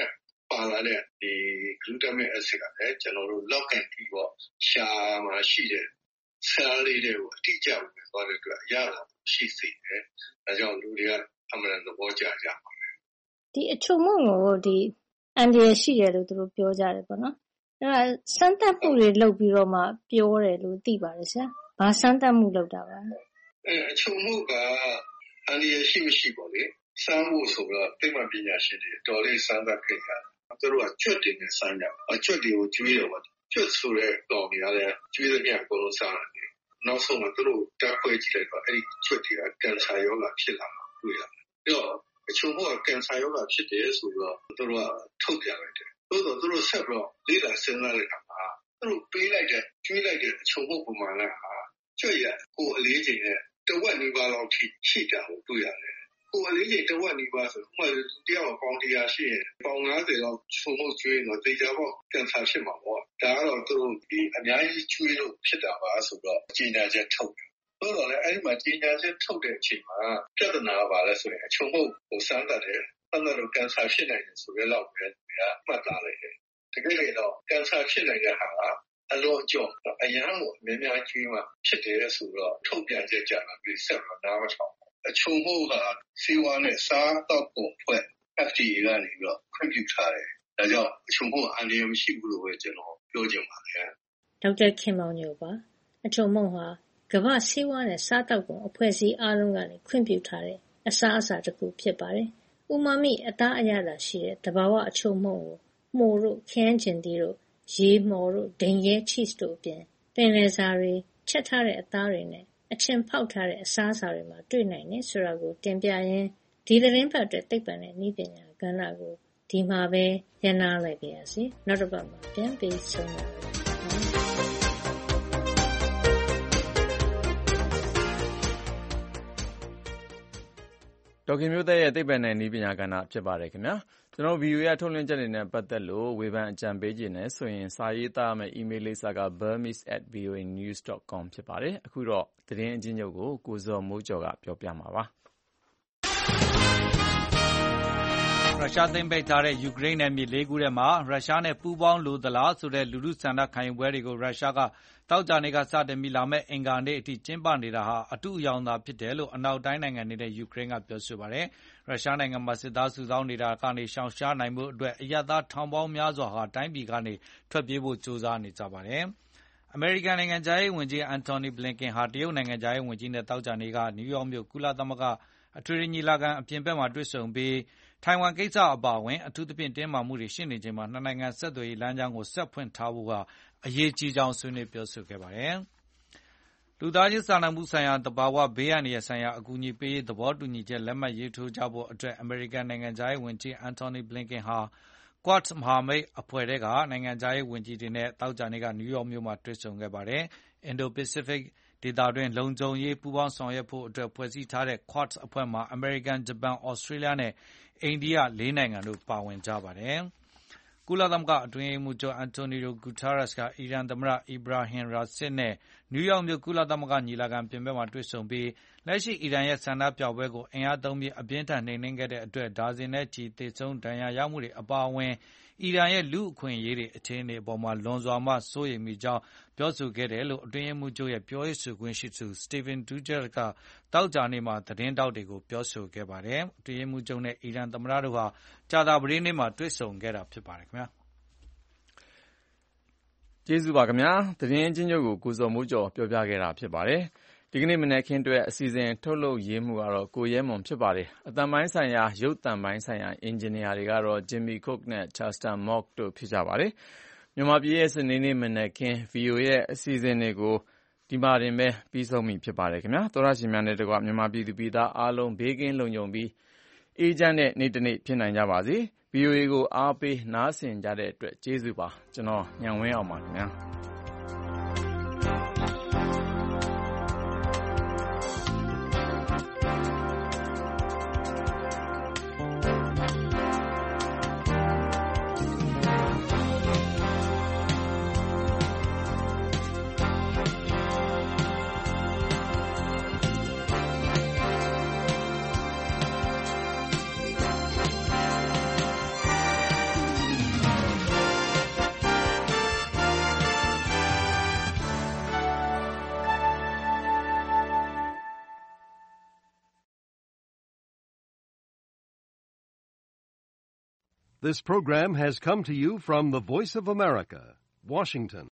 ပါလာတဲ့ဒီ glutamate acid ကလည်းကျွန်တော်တို့လောက်ကန်ပြီးတော့ရှားမှာရှိတဲ့ cell လေးတွေကိုအတိအကျဝင်သွားတဲ့အတွက်အရသာရှိစေတယ်။ဒါကြောင့်လူတွေကအမှန်တဘောကြကြပါမယ်။ဒီအချုံမုံကိုဒီအန်ဒီရရှိတယ်လို့သူတို့ပြောကြတယ်ပေါ့နော်။အဲ့ဒါစမ်းသပ်မှုတွေလုပ်ပြီးတော့မှပြောတယ်လို့သိပါတယ်ဆရာ။ဘာစမ်းသပ်မှုလုပ်တာပါလဲ။အချုံမုံကအန်ဒီရရှိမရှိပေါ့လေ။စမ်းဖို့ဆိုတော့သိပ္ပံပညာရှင်တွေတော်လေးစမ်းသပ်ခဲ့ကြတယ်။သူတို့ကကျွတ်တင်နဲ့စမ်းကြ။ကျွတ်တွေကိုကျွေးတယ်ပေါ့။ကျွတ်ဆိုတဲ့ကောင်တွေကလည်းကျွေးတဲ့ပြန်ကိုလို့စားတယ်။နောက်ဆုံးမှသူတို့တက်ခွဲကြည့်လိုက်တော့အဲ့ဒီကျွတ်တွေကကင်ဆာရောဂါဖြစ်လာတာတွေ့ရတယ်။ပြီးတော့အချုံမုံကကင်ဆာရောဂါဖြစ်တယ်ဆိုတော့သူတို့ကထုတ်ပြလိုက်တယ်။သို့တော့သူတို့ဆက်ပြီးတော့လေ့လာစဉ်းစားတဲ့အခါမှာသူတို့ပေးလိုက်တဲ့ကျွေးလိုက်တဲ့အချုံမုံပမာဏဟာကျွတ်ရကိုအလေးချိန်နဲ့တဝက်နီးပါးလောက်ထိရှိတာကိုတွေ့ရတယ်။ကိုအလေးချိန်တဝက်နီးပါးဆိုဥပမာတယောက်ပေါင်း100ရှိရင်ပေါင်း90လောက်ချုံမုံကျွေးတော့တေချာပေါ့ကင်ဆာဖြစ်မှာပေါ့။ဒါကတော့သူတို့ဒီအများကြီးကျွေးလို့ဖြစ်တာပါဆိုတော့ကြေညာချက်ထုတ်တယ်။သို့တော်လည်းအဲ့ဒီမှာကြေညာချက်ထုတ်တဲ့အချိန်မှာပြဿနာပါလဲဆိုရင်အချုံမုံကိုစမ်းသပ်တယ်။အဲ့တော့ကင်ဆာဖြစ်နိုင်တယ်ဆိုရဲလောက်ပဲမှတ်သားလိုက်တယ်။တကယ်တော့ကင်ဆာဖြစ်နိုင်တဲ့ဟာကအလုံးအကျုံအရန်ကိုအများကြီးကျွေးမှဖြစ်တယ်ဆိုတော့ထုတ်ပြန်ချက်ကြတာပြီးဆက်တော့နားမထောင်အချုံမုံကစီဝါနဲ့စားတော့ပုံဖွဲ့ FDA ကနေပြီးတော့ခွင့်ပြုထားတယ်။ဒါကြောင့်အချုံမုံအန်ဒီရမရှိဘူးလို့ပဲကျွန်တော်ပြောချင်ပါတယ်။ဒေါက်တာခင်မောင်ညိုပါအချုံမုံဟာကမ္ဘာစီဝါနဲ့စားတော့ပုံအဖွဲ့အစည်းအားလုံးကနေခွင့်ပြုထားတဲ့အစားအစာတစ်ခုဖြစ်ပါတယ်။ဥမာမိအသားအရသာရှိတဲ့တဘာဝအချုံမုံကိုမှုတို့ခင်းကျင်တီတို့ရေမော်တို့ဒိန်ရဲ cheese တို့အပြင်ပင်လယ်စာတွေချက်ထားတဲ့အသားတွေနဲ့အချင်ဖောက်ထားတဲ့အစားအစာတွေမှာတွေ့နိုင်တယ်ဆိုတာကိုတင်ပြရင်းဒီသတင်းပတ်အတွက်သိပ္ပံနဲ့နည်းပညာကဏ္ဍကိုဒီမှာပဲရန်နာလိုက်ပါရစေ။နောက်တစ်ပတ်မှာပြန်ပြီးဆုံးပါမယ်။ဒေါက်ခင်မျိုးသက်ရဲ့သိပ္ပံနဲ့နည်းပညာကဏ္ဍဖြစ်ပါတယ်ခင်ဗျာကျွန်တော် VOA ရထုတ်လွှင့်ချက်တွေနဲ့ပတ်သက်လို့ဝေဖန်အကြံပေးခြင်းနဲ့ဆိုရင်စာရေးသားမယ့် email လိပ်စာက burmese@voanews.com ဖြစ်ပါတယ်အခုတော့သတင်းအချင်းချုပ်ကိုကိုဇော်မိုးကျော်ကပြောပြမှာပါရုရှားသိမ်းပိုက်ထားတဲ့ယူကရိန်းနယ်မြေ၄ခုထဲမှာရုရှားနဲ့ပူးပေါင်းလိုသလားဆိုတဲ့လူထုဆန္ဒခံယူပွဲတွေကိုရုရှားကသောကြာနေ့ကစတင်ပြီးလာမယ့်အင်္ဂါနေ့အထိကျင်းပနေတာဟာအတုအယောင်သာဖြစ်တယ်လို့အနောက်တိုင်းနိုင်ငံတွေနဲ့ယူကရိန်းကပြောဆိုပါတယ်။ရုရှားနိုင်ငံမှာစစ်သားစုဆောင်းနေတာကနေရှောင်ရှားနိုင်ဖို့အတွက်အရပ်သားထောင်ပေါင်းများစွာဟာတိုင်းပြည်ကနေထွက်ပြေးဖို့ကြိုးစားနေကြပါတယ်။အမေရိကန်နိုင်ငံသားရေးဝန်ကြီးအန်တိုနီဘလင်ကန်ဟာတရုတ်နိုင်ငံသားရေးဝန်ကြီးနဲ့သောကြာနေ့ကနယူးယောက်မြို့ကုလသမဂ္ဂအထွေထွေညီလာခံအပြင်ဘက်မှာတွေ့ဆုံပြီးထိုင်ဝမ်ကိစ္စအပါအဝင်အထူးသဖြင့်တင်းမာမှုတွေရှိနေချိန်မှာနှစ်နိုင်ငံဆက်သွယ်ရေးလမ်းကြောင်းကိုဆက်ဖွင့်ထားဖို့ကအရေးကြီးကြောင်းဆွေးနွေးပြောဆိုခဲ့ပါတယ်။လူသားချင်းစာနာမှုဆိုင်ရာတဘာဝဘေးအန္တရာယ်ဆိုင်ရာအကူအညီပေးရေးသဘောတူညီချက်လက်မှတ်ရေးထိုးကြဖို့အတွက်အမေရိကန်နိုင်ငံသားရေးဝန်ကြီးအန်တိုနီဘလင်ကန်ဟာ Quad မဟာမိတ်အဖွဲ့ထဲကနိုင်ငံသားရေးဝန်ကြီးတွေနဲ့သောကြာနေ့ကနယူးယောက်မြို့မှာတွေ့ဆုံခဲ့ပါတယ်။ Indo-Pacific ဒေသတွင်းလုံခြုံရေးပူးပေါင်းဆောင်ရွက်ဖို့အတွက်ဖွဲ့စည်းထားတဲ့ Quad အဖွဲ့မှာအမေရိကန်၊ဂျပန်၊ဩစတြေးလျနဲ့အိန္ဒိယ၄နိုင်ငံတို့ပါဝင်ကြပါတယ်။ကုလသမဂ္ဂအတွင်းရေးမှူးချုပ်အန်တိုနီယိုဂူတာရက်စ်ကအီရန်သမ္မတအီဘရာဟင်ရာဆစ်နဲ့နယူးယောက်မြို့ကုလသမဂ္ဂညီလာခံပြင်ပမှာတွေ့ဆုံပြီးလက်ရှိအီရန်ရဲ့ဆန္ဒပြပွဲကိုအင်အားသုံးပြီးအပြင်းထန်နှိမ်နင်းခဲ့တဲ့အတွက်ဒါဇင်နဲ့ချီသေဆုံးဒဏ်ရာရမှုတွေအပါအဝင်အီရန်ရဲ့လူ့အခွင့်အရေးတွေအခြေအနေအပေါ်မှာလွန်စွာမှစိုးရိမ်မိကြောင်းပြောဆိုခဲ့တယ်လို့အတွင်းရေးမှူးချုပ်ရဲ့ပြောရေးဆိုခွင့်ရှိသူစတီဗင်ဒူဂျက်ကသောကြာနေ့မှာသတင်းထောက်တွေကိုပြောဆိုခဲ့ပါတယ်။အတွင်းရေးမှူးချုပ်နဲ့အီရန်သမ္မတတို့ဟာကြာသပတေးနေ့မှာတွေ့ဆုံခဲ့တာဖြစ်ပါတယ်ခင်ဗျာကျေးဇူးပါခင်ဗျာသတင်းချင်းချုပ်ကိုကိုဇော်မိုးကျော်ပြောပြခဲ့တာဖြစ်ပါတယ်ဒီကနေ့မနက်ခင်းအတွက်အစီအစဉ်ထုတ်လုပ်ရေးမှုကတော့ကိုရဲမွန်ဖြစ်ပါတယ်အတန်ပိုင်းဆိုင်ရာရုပ်တန်ပိုင်းဆိုင်ရာအင်ဂျင်နီယာတွေကတော့ Jimmy Cook နဲ့ Chester Mock တို့ဖြစ်ကြပါတယ်မြန်မာပြည်ရဲ့စနေနေ့မနက်ခင်း VOA ရဲ့အစီအစဉ်တွေကိုဒီမှာတင်ပဲပြီးဆုံးပြီဖြစ်ပါတယ်ခင်ဗျာသောရရှင်များနဲ့တကွမြန်မာပြည်သူပြည်သားအားလုံးဘေးကင်းလုံခြုံပြီးအေးချမ်းတဲ့နေ့တစ်နေ့ဖြစ်နိုင်ကြပါစေ VOA ကိုအားပေးနားဆင်ကြတဲ့အတွက်ကျေးဇူးပါကျွန်တော်ညံဝင်းအောင်ပါခင်ဗျာ This program has come to you from the Voice of America, Washington.